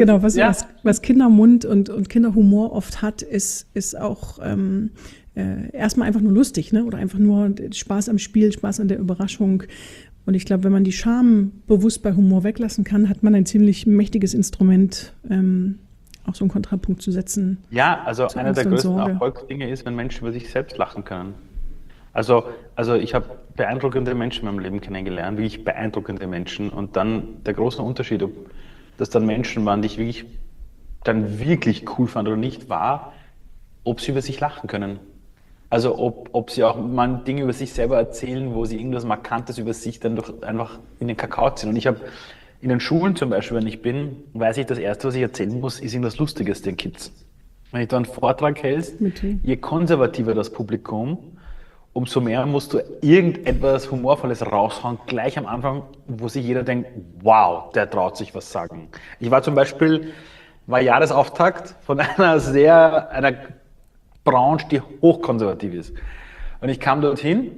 Was Kindermund und Kinderhumor oft hat, ist auch erstmal einfach nur lustig, ne? Oder einfach nur Spaß am Spiel, Spaß an der Überraschung. Und ich glaube, wenn man die Scham bewusst bei Humor weglassen kann, hat man ein ziemlich mächtiges Instrument, auch so einen Kontrapunkt zu setzen. Ja, also einer der größten Erfolgsdinge ist, wenn Menschen über sich selbst lachen können. Also ich habe beeindruckende Menschen in meinem Leben kennengelernt, wirklich beeindruckende Menschen. Und dann der große Unterschied, ob das dann Menschen waren, die ich wirklich cool fand oder nicht, war, ob sie über sich lachen können. Also ob sie auch mal Dinge über sich selber erzählen, wo sie irgendwas Markantes über sich dann doch einfach in den Kakao ziehen. Und ich habe in den Schulen zum Beispiel, wenn ich bin, weiß ich, das Erste, was ich erzählen muss, ist irgendwas Lustiges den Kids. Wenn ich da einen Vortrag hältst, je konservativer das Publikum, umso mehr musst du irgendetwas Humorvolles raushauen, gleich am Anfang, wo sich jeder denkt, wow, der traut sich was sagen. Ich war zum Beispiel, Jahresauftakt von einer Branche, die hochkonservativ ist. Und ich kam dorthin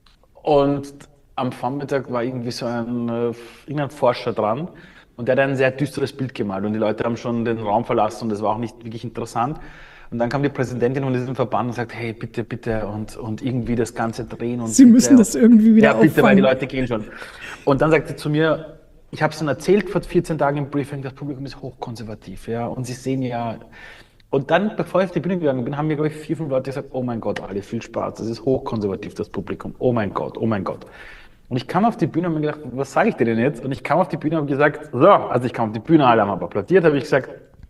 und am Vormittag war irgendwie so irgendein Forscher dran und der hat ein sehr düsteres Bild gemalt und die Leute haben schon den Raum verlassen und das war auch nicht wirklich interessant. Und dann kam die Präsidentin von diesem Verband und sagt, hey, bitte und irgendwie das Ganze drehen. Und Sie müssen das irgendwie wieder auffangen. Ja, bitte, weil die Leute gehen schon. Und dann sagt sie zu mir, ich habe es dann erzählt vor 14 Tagen im Briefing, das Publikum ist hochkonservativ, ja, und Sie sehen ja. Und dann, bevor ich auf die Bühne gegangen bin, haben mir, glaube ich, 4, 5 Leute gesagt, oh mein Gott, Ali, viel Spaß, das ist hochkonservativ, das Publikum, oh mein Gott, oh mein Gott. Und ich kam auf die Bühne und habe mir gedacht, was sage ich dir denn jetzt? Und ich kam auf die Bühne und habe gesagt, ich kam auf die Bühne, alle haben applaudiert, habe ich gesagt,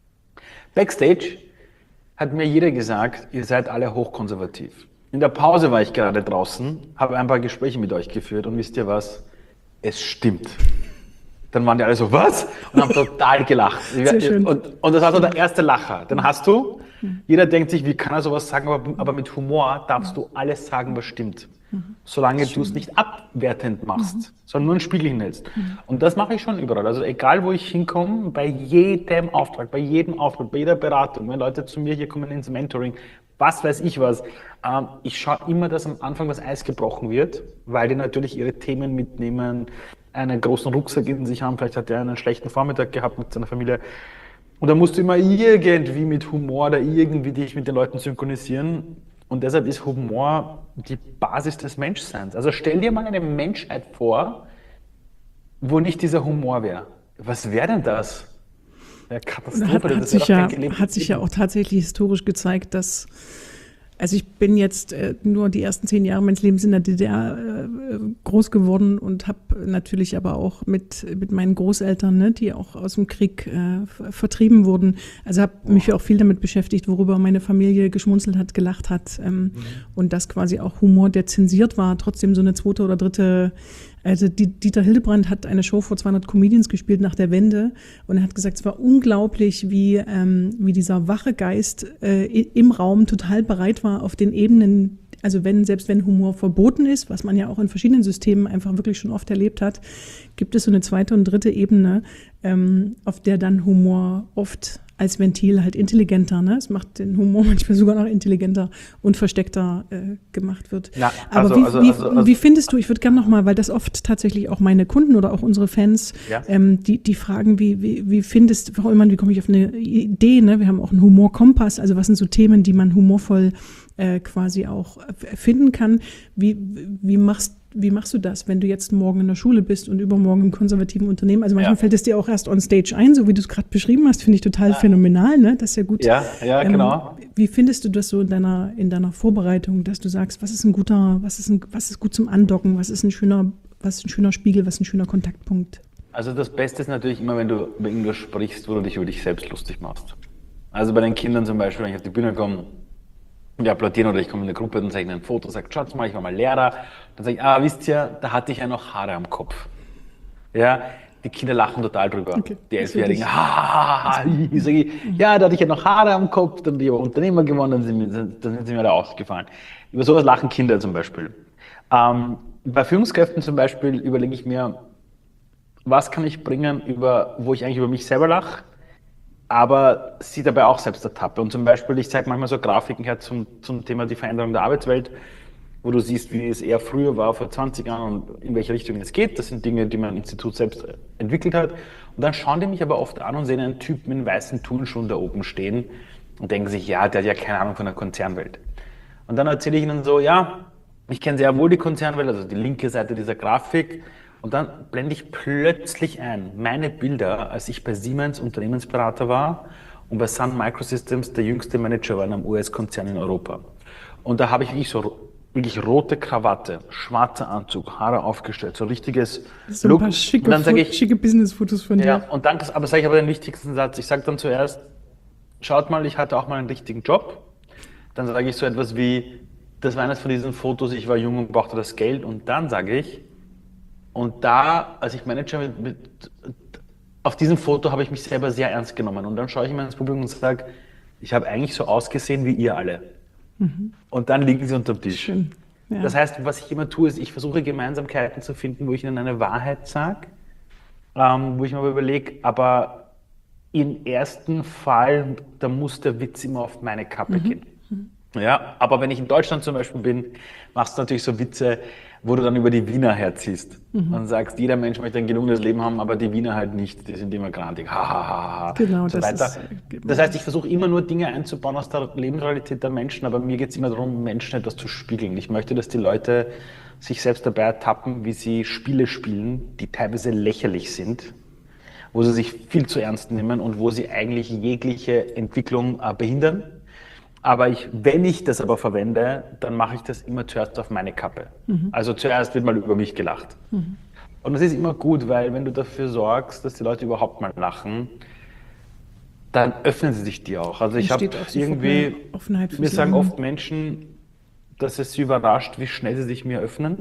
Backstage hat mir jeder gesagt, ihr seid alle hochkonservativ. In der Pause war ich gerade draußen, habe ein paar Gespräche mit euch geführt und wisst ihr was? Es stimmt. Dann waren die alle so, was? Und haben total gelacht. Sehr schön. Und das war so der erste Lacher. Dann hast du, jeder denkt sich, wie kann er sowas sagen, aber mit Humor darfst du alles sagen, was stimmt. Solange du es nicht abwertend machst, sondern nur einen Spiegel hinhältst. Und das mache ich schon überall. Also egal, wo ich hinkomme, bei jedem Auftrag, bei jeder Beratung, wenn Leute zu mir hier kommen ins Mentoring, was weiß ich was, ich schaue immer, dass am Anfang das Eis gebrochen wird, weil die natürlich ihre Themen mitnehmen, einen großen Rucksack in sich haben, vielleicht hat er einen schlechten Vormittag gehabt mit seiner Familie. Und da musst du immer irgendwie mit Humor oder irgendwie dich mit den Leuten synchronisieren. Und deshalb ist Humor die Basis des Menschseins. Also stell dir mal eine Menschheit vor, wo nicht dieser Humor wäre. Was wäre denn das? Ja, Katastrophe. Hat sich ja auch tatsächlich historisch gezeigt, dass, also ich bin jetzt nur die ersten 10 Jahre meines Lebens in der DDR groß geworden und habe natürlich aber auch mit meinen Großeltern, ne, die auch aus dem Krieg vertrieben wurden, also habe mich auch viel damit beschäftigt, worüber meine Familie geschmunzelt hat, gelacht hat und das quasi auch Humor, der zensiert war, trotzdem so eine 2. oder 3. Also Dieter Hildebrandt hat eine Show vor 200 Comedians gespielt nach der Wende und er hat gesagt, es war unglaublich, wie dieser wache Geist im Raum total bereit war, auf den Ebenen, Also selbst wenn Humor verboten ist, was man ja auch in verschiedenen Systemen einfach wirklich schon oft erlebt hat, gibt es so eine zweite und dritte Ebene, auf der dann Humor oft als Ventil halt intelligenter, ne? Es macht den Humor manchmal sogar noch intelligenter und versteckter gemacht wird. Ja, aber wie findest du, ich würde gerne nochmal, weil das oft tatsächlich auch meine Kunden oder auch unsere Fans, die fragen, wie findest du, Frau Ullmann, wie komme ich auf eine Idee, ne? Wir haben auch einen Humorkompass, also was sind so Themen, die man humorvoll quasi auch finden kann. Wie machst du das, wenn du jetzt morgen in der Schule bist und übermorgen im konservativen Unternehmen? Also manchmal fällt es dir auch erst on stage ein, so wie du es gerade beschrieben hast, finde ich total phänomenal, ne? Das ist ja gut. Ja, genau. Wie findest du das so in deiner Vorbereitung, dass du sagst, was ist gut zum Andocken, was ist ein schöner Spiegel, was ist ein schöner Kontaktpunkt? Also das Beste ist natürlich immer, wenn du über irgendwas sprichst, wo du dich über dich selbst lustig machst. Also bei den Kindern zum Beispiel, wenn ich auf die Bühne komme, wir applaudieren oder ich komme in eine Gruppe und zeige ein Foto, sage, schaut mal, ich war mal Lehrer. Dann sage ich, wisst ihr, da hatte ich ja noch Haare am Kopf. Ja, die Kinder lachen total drüber. Okay. Die 11-Jährigen, ich sage, ja, da hatte ich ja noch Haare am Kopf, dann habe ich aber Unternehmer gewonnen, dann sind sie mir da ausgefallen. Über sowas lachen Kinder zum Beispiel. Bei Führungskräften zum Beispiel überlege ich mir, was kann ich bringen, wo ich eigentlich über mich selber lache, aber sie dabei auch selbst ertappe. Und zum Beispiel, ich zeige manchmal so Grafiken her zum Thema die Veränderung der Arbeitswelt, wo du siehst, wie es eher früher war, vor 20 Jahren und in welche Richtung es geht. Das sind Dinge, die mein Institut selbst entwickelt hat. Und dann schauen die mich aber oft an und sehen einen Typ mit einem weißen Turnschuhen da oben stehen und denken sich, ja, der hat ja keine Ahnung von der Konzernwelt. Und dann erzähle ich ihnen so, ja, ich kenne sehr wohl die Konzernwelt, also die linke Seite dieser Grafik. Und dann blende ich plötzlich ein, meine Bilder, als ich bei Siemens Unternehmensberater war und bei Sun Microsystems der jüngste Manager war in einem US-Konzern in Europa. Und da habe ich wirklich rote Krawatte, schwarzer Anzug, Haare aufgestellt, so richtiges so Look. Ein paar schicke Business-Fotos von dir. Ja, und dann sage ich aber den wichtigsten Satz. Ich sage dann zuerst, schaut mal, ich hatte auch mal einen richtigen Job. Dann sage ich so etwas wie, das war eines von diesen Fotos, ich war jung und brauchte das Geld. Und dann sage ich, und da, als ich Manager auf diesem Foto habe ich mich selber sehr ernst genommen. Und dann schaue ich mir ins Publikum und sage, ich habe eigentlich so ausgesehen wie ihr alle. Mhm. Und dann liegen sie unterm Tisch. Schön. Ja. Das heißt, was ich immer tue, ist, ich versuche Gemeinsamkeiten zu finden, wo ich ihnen eine Wahrheit sage, wo ich mir aber überlege, aber im ersten Fall, da muss der Witz immer auf meine Kappe gehen. Mhm. Ja, aber wenn ich in Deutschland zum Beispiel bin, machst du natürlich so Witze, wo du dann über die Wiener herziehst und sagst, jeder Mensch möchte ein gelungenes Leben haben, aber die Wiener halt nicht, die sind immer grantig, genau, und so weiter. Das heißt, ich versuche immer nur Dinge einzubauen aus der Lebensrealität der Menschen, aber mir geht es immer darum, Menschen etwas zu spiegeln. Ich möchte, dass die Leute sich selbst dabei ertappen, wie sie Spiele spielen, die teilweise lächerlich sind, wo sie sich viel zu ernst nehmen und wo sie eigentlich jegliche Entwicklung behindern. Aber wenn ich das aber verwende, dann mache ich das immer zuerst auf meine Kappe. Mhm. Also zuerst wird mal über mich gelacht. Mhm. Und das ist immer gut, weil wenn du dafür sorgst, dass die Leute überhaupt mal lachen, dann öffnen sie sich dir auch. Also ich habe irgendwie, mir sagen oft Menschen, dass es sie überrascht, wie schnell sie sich mir öffnen.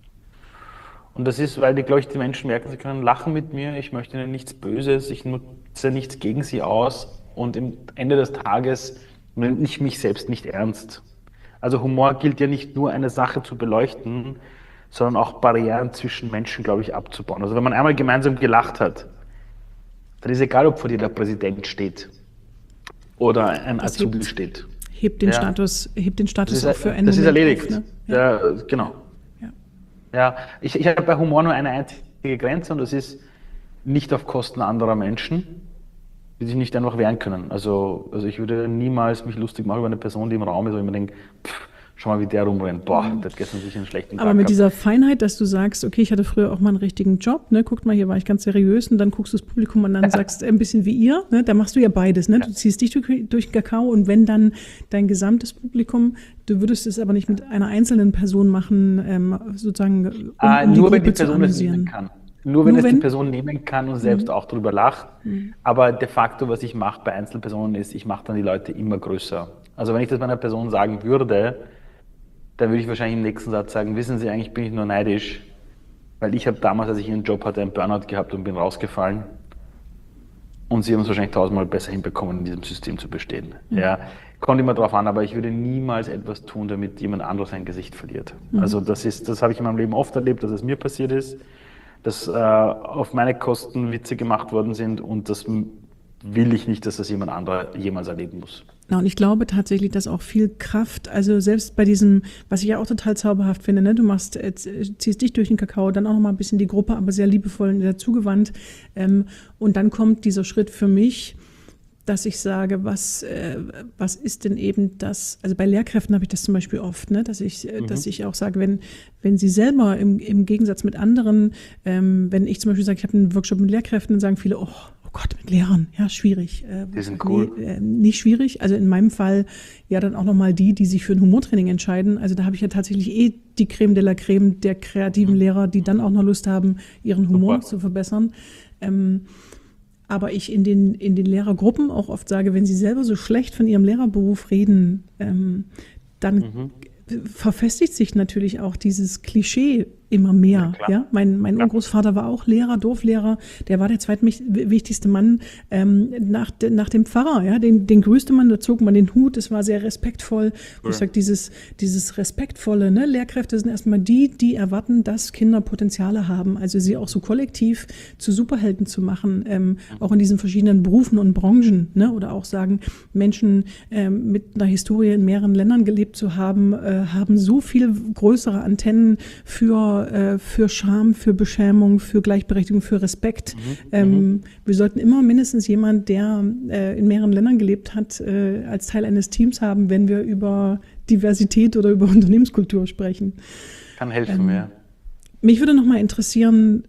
Und das ist, weil glaube ich, die Menschen merken, sie können lachen mit mir, ich möchte ihnen nichts Böses, ich nutze nichts gegen sie aus und am Ende des Tages nehme ich mich selbst nicht ernst. Also Humor gilt ja nicht nur eine Sache zu beleuchten, sondern auch Barrieren zwischen Menschen, glaube ich, abzubauen. Also wenn man einmal gemeinsam gelacht hat, dann ist egal, ob vor dir der Präsident steht oder ein Azubi steht. Hebt den Status auch für einen. Das ist erledigt. Auf, ne? Ja, genau. Ja, ich habe bei Humor nur eine einzige Grenze und das ist nicht auf Kosten anderer Menschen, die sich nicht einfach wehren können. Also ich würde niemals mich lustig machen über eine Person, die im Raum ist, wo ich mir denke, schau mal, wie der rumrennt. Boah, der hat gestern sicher einen schlechten Tag Aber mit dieser Feinheit, dass du sagst, okay, ich hatte früher auch mal einen richtigen Job, ne? Guckt mal, hier war ich ganz seriös und dann guckst du das Publikum und dann sagst ein bisschen wie ihr, ne? Da machst du ja beides, ne? Du ziehst dich durch den Kakao und wenn dann dein gesamtes Publikum, du würdest es aber nicht mit einer einzelnen Person machen, sozusagen, um nur wenn die Person es nehmen kann. Nur wenn die Person nehmen kann und selbst auch drüber lacht. Aber de facto, was ich mache bei Einzelpersonen ist, ich mache dann die Leute immer größer. Also wenn ich das bei einer Person sagen würde, dann würde ich wahrscheinlich im nächsten Satz sagen, wissen Sie, eigentlich bin ich nur neidisch, weil ich habe damals, als ich einen Job hatte, einen Burnout gehabt und bin rausgefallen. Und Sie haben es wahrscheinlich 1000-mal besser hinbekommen, in diesem System zu bestehen. Ja, Kommt immer drauf an, aber ich würde niemals etwas tun, damit jemand anderes sein Gesicht verliert. Also das habe ich in meinem Leben oft erlebt, dass es mir passiert ist, dass auf meine Kosten Witze gemacht worden sind und das will ich nicht, dass das jemand anderer jemals erleben muss. Ja, und ich glaube tatsächlich, dass auch viel Kraft, also selbst bei diesem, was ich ja auch total zauberhaft finde, ne, du machst, ziehst dich durch den Kakao, dann auch noch mal ein bisschen die Gruppe, aber sehr liebevoll und sehr zugewandt. Und dann kommt dieser Schritt für mich, dass ich sage, was ist denn eben das, also bei Lehrkräften habe ich das zum Beispiel oft, ne, dass ich auch sage, wenn sie selber im Gegensatz mit anderen, wenn ich zum Beispiel sage, ich habe einen Workshop mit Lehrkräften, dann sagen viele, oh Gott, mit Lehrern, ja, schwierig. Die sind cool. Nee, nicht schwierig, also in meinem Fall ja dann auch nochmal die sich für ein Humortraining entscheiden. Also da habe ich ja tatsächlich die Creme de la Creme der kreativen Lehrer, die dann auch noch Lust haben, ihren Humor zu verbessern. Aber ich in den Lehrergruppen auch oft sage, wenn sie selber so schlecht von ihrem Lehrerberuf reden, dann verfestigt sich natürlich auch dieses Klischee immer mehr. Ja, mein Urgroßvater war auch Lehrer, Dorflehrer. Der war der zweitwichtigste Mann nach dem Pfarrer. Ja, den grüßte man, da zog man den Hut. Es war sehr respektvoll. Ich sage, dieses respektvolle, ne? Lehrkräfte sind erstmal die erwarten, dass Kinder Potenziale haben. Also sie auch so kollektiv zu Superhelden zu machen, auch in diesen verschiedenen Berufen und Branchen. Ne? Oder auch sagen, Menschen mit einer Historie in mehreren Ländern gelebt zu haben, haben so viel größere Antennen für Scham, für Beschämung, für Gleichberechtigung, für Respekt. Wir sollten immer mindestens jemand, der in mehreren Ländern gelebt hat, als Teil eines Teams haben, wenn wir über Diversität oder über Unternehmenskultur sprechen. Kann helfen, ja. Mich würde noch mal interessieren,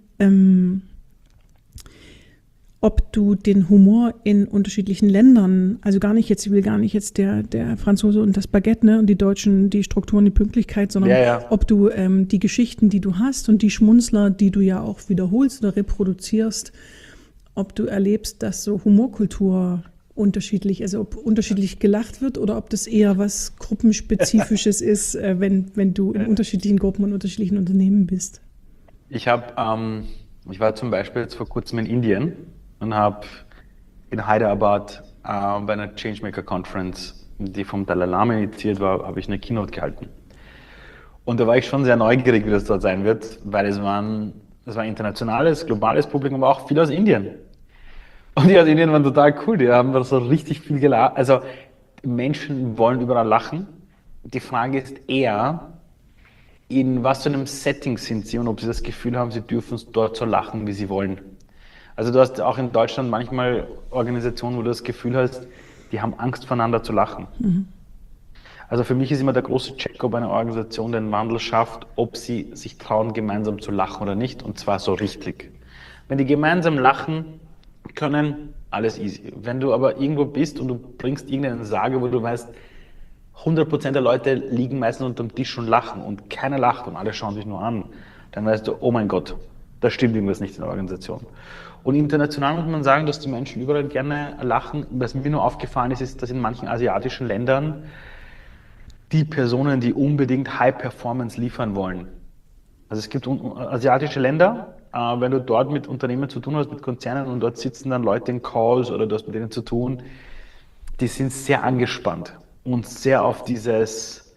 ob du den Humor in unterschiedlichen Ländern, also ich will gar nicht jetzt der Franzose und das Baguette, ne, und die Deutschen, die Strukturen, die Pünktlichkeit, sondern ob du die Geschichten, die du hast und die Schmunzler, die du ja auch wiederholst oder reproduzierst, ob du erlebst, dass so Humorkultur unterschiedlich, also ob unterschiedlich gelacht wird oder ob das eher was Gruppenspezifisches ist, wenn du in unterschiedlichen Gruppen und unterschiedlichen Unternehmen bist. Ich war zum Beispiel jetzt vor kurzem in Indien und habe in Hyderabad bei einer Changemaker Conference, die vom Dalai Lama initiiert war, habe ich eine Keynote gehalten. Und da war ich schon sehr neugierig, wie das dort sein wird, weil es war ein internationales, globales Publikum, aber auch viel aus Indien. Und die aus Indien waren total cool, die haben da so richtig viel gelacht. Also Menschen wollen überall lachen. Die Frage ist eher, in was für einem Setting sind sie und ob sie das Gefühl haben, sie dürfen dort so lachen, wie sie wollen. Also du hast auch in Deutschland manchmal Organisationen, wo du das Gefühl hast, die haben Angst voneinander zu lachen. Also für mich ist immer der große Check, ob eine Organisation den Wandel schafft, ob sie sich trauen, gemeinsam zu lachen oder nicht, und zwar so richtig. Wenn die gemeinsam lachen können, alles easy. Wenn du aber irgendwo bist und du bringst irgendeine Sage, wo du weißt, 100% der Leute liegen meistens unterm Tisch und lachen und keiner lacht und alle schauen sich nur an, dann weißt du, oh mein Gott, da stimmt irgendwas nicht in der Organisation. Und international muss man sagen, dass die Menschen überall gerne lachen. Was mir nur aufgefallen ist, dass in manchen asiatischen Ländern die Personen, die unbedingt High Performance liefern wollen. Also es gibt asiatische Länder, wenn du dort mit Unternehmen zu tun hast, mit Konzernen, und dort sitzen dann Leute in Calls oder du hast mit denen zu tun, die sind sehr angespannt und sehr auf dieses,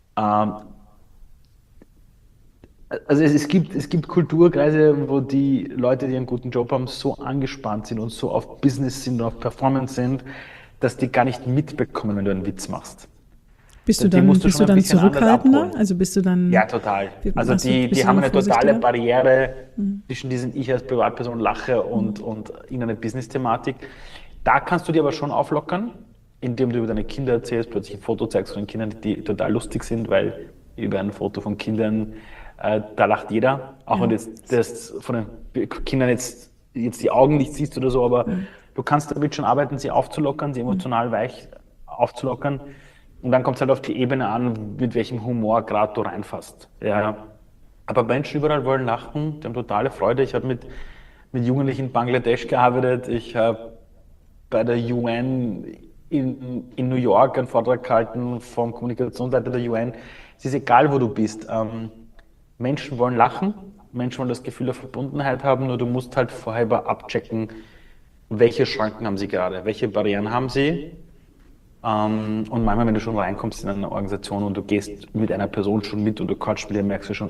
also es gibt Kulturkreise, wo die Leute, die einen guten Job haben, so angespannt sind und so auf Business sind und auf Performance sind, dass die gar nicht mitbekommen, wenn du einen Witz machst. Bist du dann zurückhaltender? Also bist du dann... Ja, total. Also die haben eine totale Barriere zwischen diesen ich als Privatperson lache und irgendeine Business-Thematik. Da kannst du dir aber schon auflockern, indem du über deine Kinder erzählst, plötzlich ein Foto zeigst von den Kindern, die total lustig sind, weil über ein Foto von Kindern, da lacht jeder. Auch wenn du das von den Kindern jetzt die Augen nicht siehst oder so, aber du kannst damit schon arbeiten, sie aufzulockern, sie emotional weich aufzulockern. Und dann kommt es halt auf die Ebene an, mit welchem Humor gerade du reinfasst. Ja. Aber Menschen überall wollen lachen, die haben totale Freude. Ich habe mit Jugendlichen in Bangladesch gearbeitet. Ich habe bei der UN in New York einen Vortrag gehalten vom Kommunikationsleiter der UN. Es ist egal, wo du bist. Menschen wollen lachen, Menschen wollen das Gefühl der Verbundenheit haben, nur du musst halt vorher abchecken, welche Schranken haben sie gerade, welche Barrieren haben sie. Und manchmal, wenn du schon reinkommst in eine Organisation und du gehst mit einer Person schon mit und du quatschst mit ihr, merkst du schon,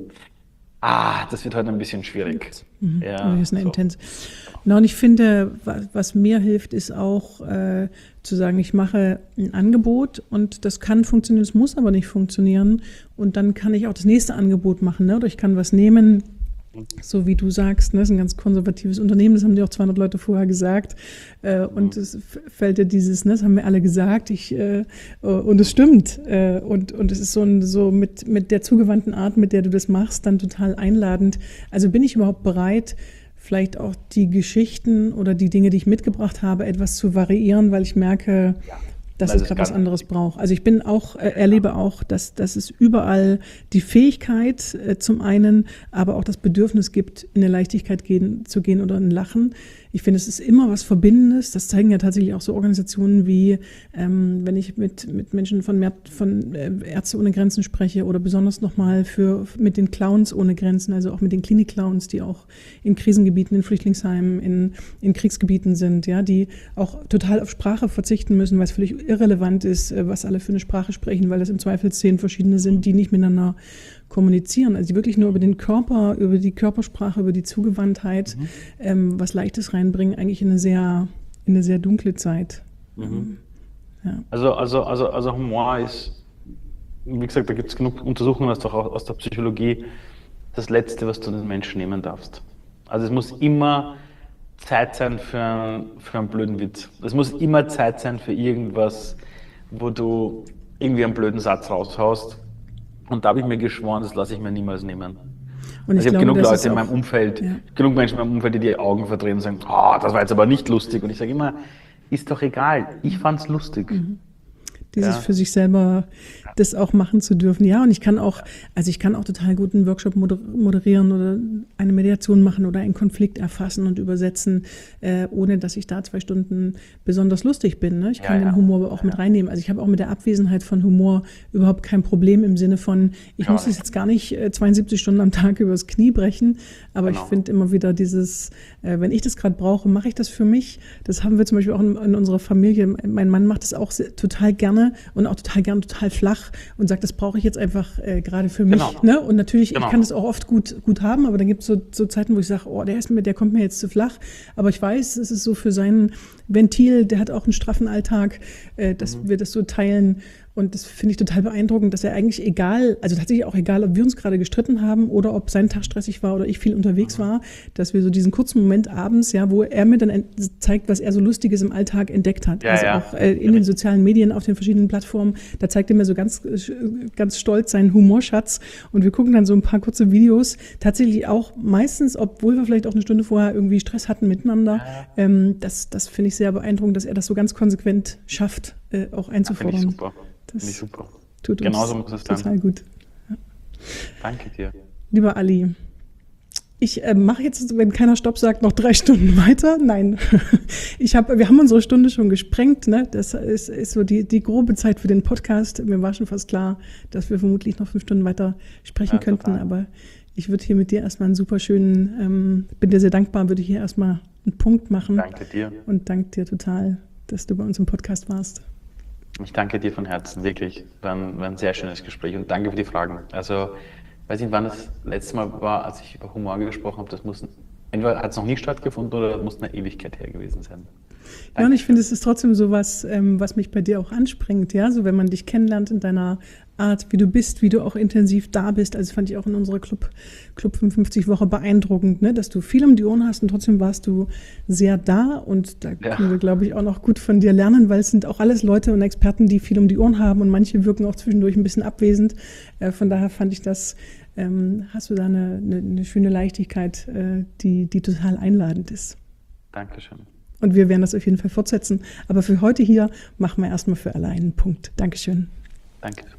das wird heute ein bisschen schwierig. Ja, das ist eine intens. Und ich finde, was mir hilft, ist auch zu sagen, ich mache ein Angebot und das kann funktionieren, es muss aber nicht funktionieren. Und dann kann ich auch das nächste Angebot machen. Ne? Oder ich kann was nehmen, so wie du sagst, ne? Das ist ein ganz konservatives Unternehmen, das haben dir auch 200 Leute vorher gesagt. Und es fällt dir dieses, ne? Das haben wir alle gesagt, und es stimmt. Und es ist so mit der zugewandten Art, mit der du das machst, dann total einladend. Also bin ich überhaupt bereit, vielleicht auch die Geschichten oder die Dinge, die ich mitgebracht habe, etwas zu variieren, weil ich merke, dass es gerade was anderes braucht. Also ich bin auch, erlebe auch, dass es überall die Fähigkeit zum einen, aber auch das Bedürfnis gibt, in eine Leichtigkeit zu gehen oder ein Lachen. Ich finde, es ist immer was Verbindendes. Das zeigen ja tatsächlich auch so Organisationen wie, wenn ich mit Menschen von Ärzte ohne Grenzen spreche oder besonders nochmal mit den Clowns ohne Grenzen, also auch mit den Klinik-Clowns, die auch in Krisengebieten, in Flüchtlingsheimen, in Kriegsgebieten sind, ja, die auch total auf Sprache verzichten müssen, weil es völlig irrelevant ist, was alle für eine Sprache sprechen, weil das im Zweifel 10 verschiedene sind, die nicht miteinander kommunizieren, also die wirklich nur über den Körper, über die Körpersprache, über die Zugewandtheit was Leichtes reinbringen, eigentlich in eine sehr dunkle Zeit. Ja. Also Humor ist, wie gesagt, da gibt es genug Untersuchungen aus der Psychologie, das Letzte, was du den Menschen nehmen darfst. Also es muss immer Zeit sein für einen blöden Witz. Es muss immer Zeit sein für irgendwas, wo du irgendwie einen blöden Satz raushaust. Und da habe ich mir geschworen, das lasse ich mir niemals nehmen. Und ich habe genug Leute in meinem Umfeld, genug Menschen in meinem Umfeld, die die Augen verdrehen und sagen, das war jetzt aber nicht lustig. Und ich sage immer, ist doch egal, ich fand's lustig. Dieses für sich selber das auch machen zu dürfen. Ja, und ich kann auch total gut einen Workshop moderieren oder eine Mediation machen oder einen Konflikt erfassen und übersetzen, ohne dass ich da 2 Stunden besonders lustig bin. Ne? Ich kann den Humor aber auch mit reinnehmen. Also ich habe auch mit der Abwesenheit von Humor überhaupt kein Problem im Sinne von, ich muss es jetzt gar nicht 72 Stunden am Tag übers Knie brechen, aber ich finde immer wieder dieses, wenn ich das gerade brauche, mache ich das für mich. Das haben wir zum Beispiel auch in unserer Familie. Mein Mann macht das auch total gerne und auch total flach und sagt, das brauche ich jetzt einfach gerade für mich. Ne? Und natürlich, ich kann das auch oft gut haben, aber dann gibt es so Zeiten, wo ich sage, der kommt mir jetzt zu flach. Aber ich weiß, es ist so für sein Ventil, der hat auch einen straffen Alltag, dass wir das so teilen. Und das finde ich total beeindruckend, dass er eigentlich tatsächlich auch egal, ob wir uns gerade gestritten haben oder ob sein Tag stressig war oder ich viel unterwegs war, dass wir so diesen kurzen Moment abends, wo er mir dann zeigt, was er so Lustiges im Alltag entdeckt hat. Auch in den sozialen Medien, auf den verschiedenen Plattformen, da zeigt er mir so ganz, ganz stolz seinen Humorschatz. Und wir gucken dann so ein paar kurze Videos, tatsächlich auch meistens, obwohl wir vielleicht auch eine Stunde vorher irgendwie Stress hatten miteinander. Das finde ich sehr beeindruckend, dass er das so ganz konsequent schafft, auch einzufordern. Finde ich super. Finde ich super. Tut Genauso muss es sein. Total gut. Ja. Danke dir. Lieber Ali, ich mache jetzt, wenn keiner Stopp sagt, noch 3 Stunden weiter. Nein, wir haben unsere Stunde schon gesprengt. Ne? Das ist so die grobe Zeit für den Podcast. Mir war schon fast klar, dass wir vermutlich noch 5 Stunden weiter sprechen könnten. Total. Aber ich würde hier mit dir erstmal einen super schönen, bin dir sehr dankbar, würde hier erstmal einen Punkt machen. Danke dir. Und danke dir total, dass du bei uns im Podcast warst. Ich danke dir von Herzen, wirklich. War ein sehr schönes Gespräch und danke für die Fragen. Also, ich weiß nicht, wann das letzte Mal war, als ich über Humor gesprochen habe. Entweder hat es noch nie stattgefunden oder muss eine Ewigkeit her gewesen sein. Ja, und ich finde, es ist trotzdem so was mich bei dir auch anspringt, ja, so wenn man dich kennenlernt in deiner Art, wie du bist, wie du auch intensiv da bist. Also fand ich auch in unserer Club 55 Woche beeindruckend, ne, dass du viel um die Ohren hast und trotzdem warst du sehr da und da können wir, glaube ich, auch noch gut von dir lernen, weil es sind auch alles Leute und Experten, die viel um die Ohren haben und manche wirken auch zwischendurch ein bisschen abwesend. Von daher fand ich das, hast du da eine schöne Leichtigkeit, die total einladend ist. Dankeschön. Und wir werden das auf jeden Fall fortsetzen. Aber für heute hier machen wir erstmal für alle einen Punkt. Dankeschön. Danke.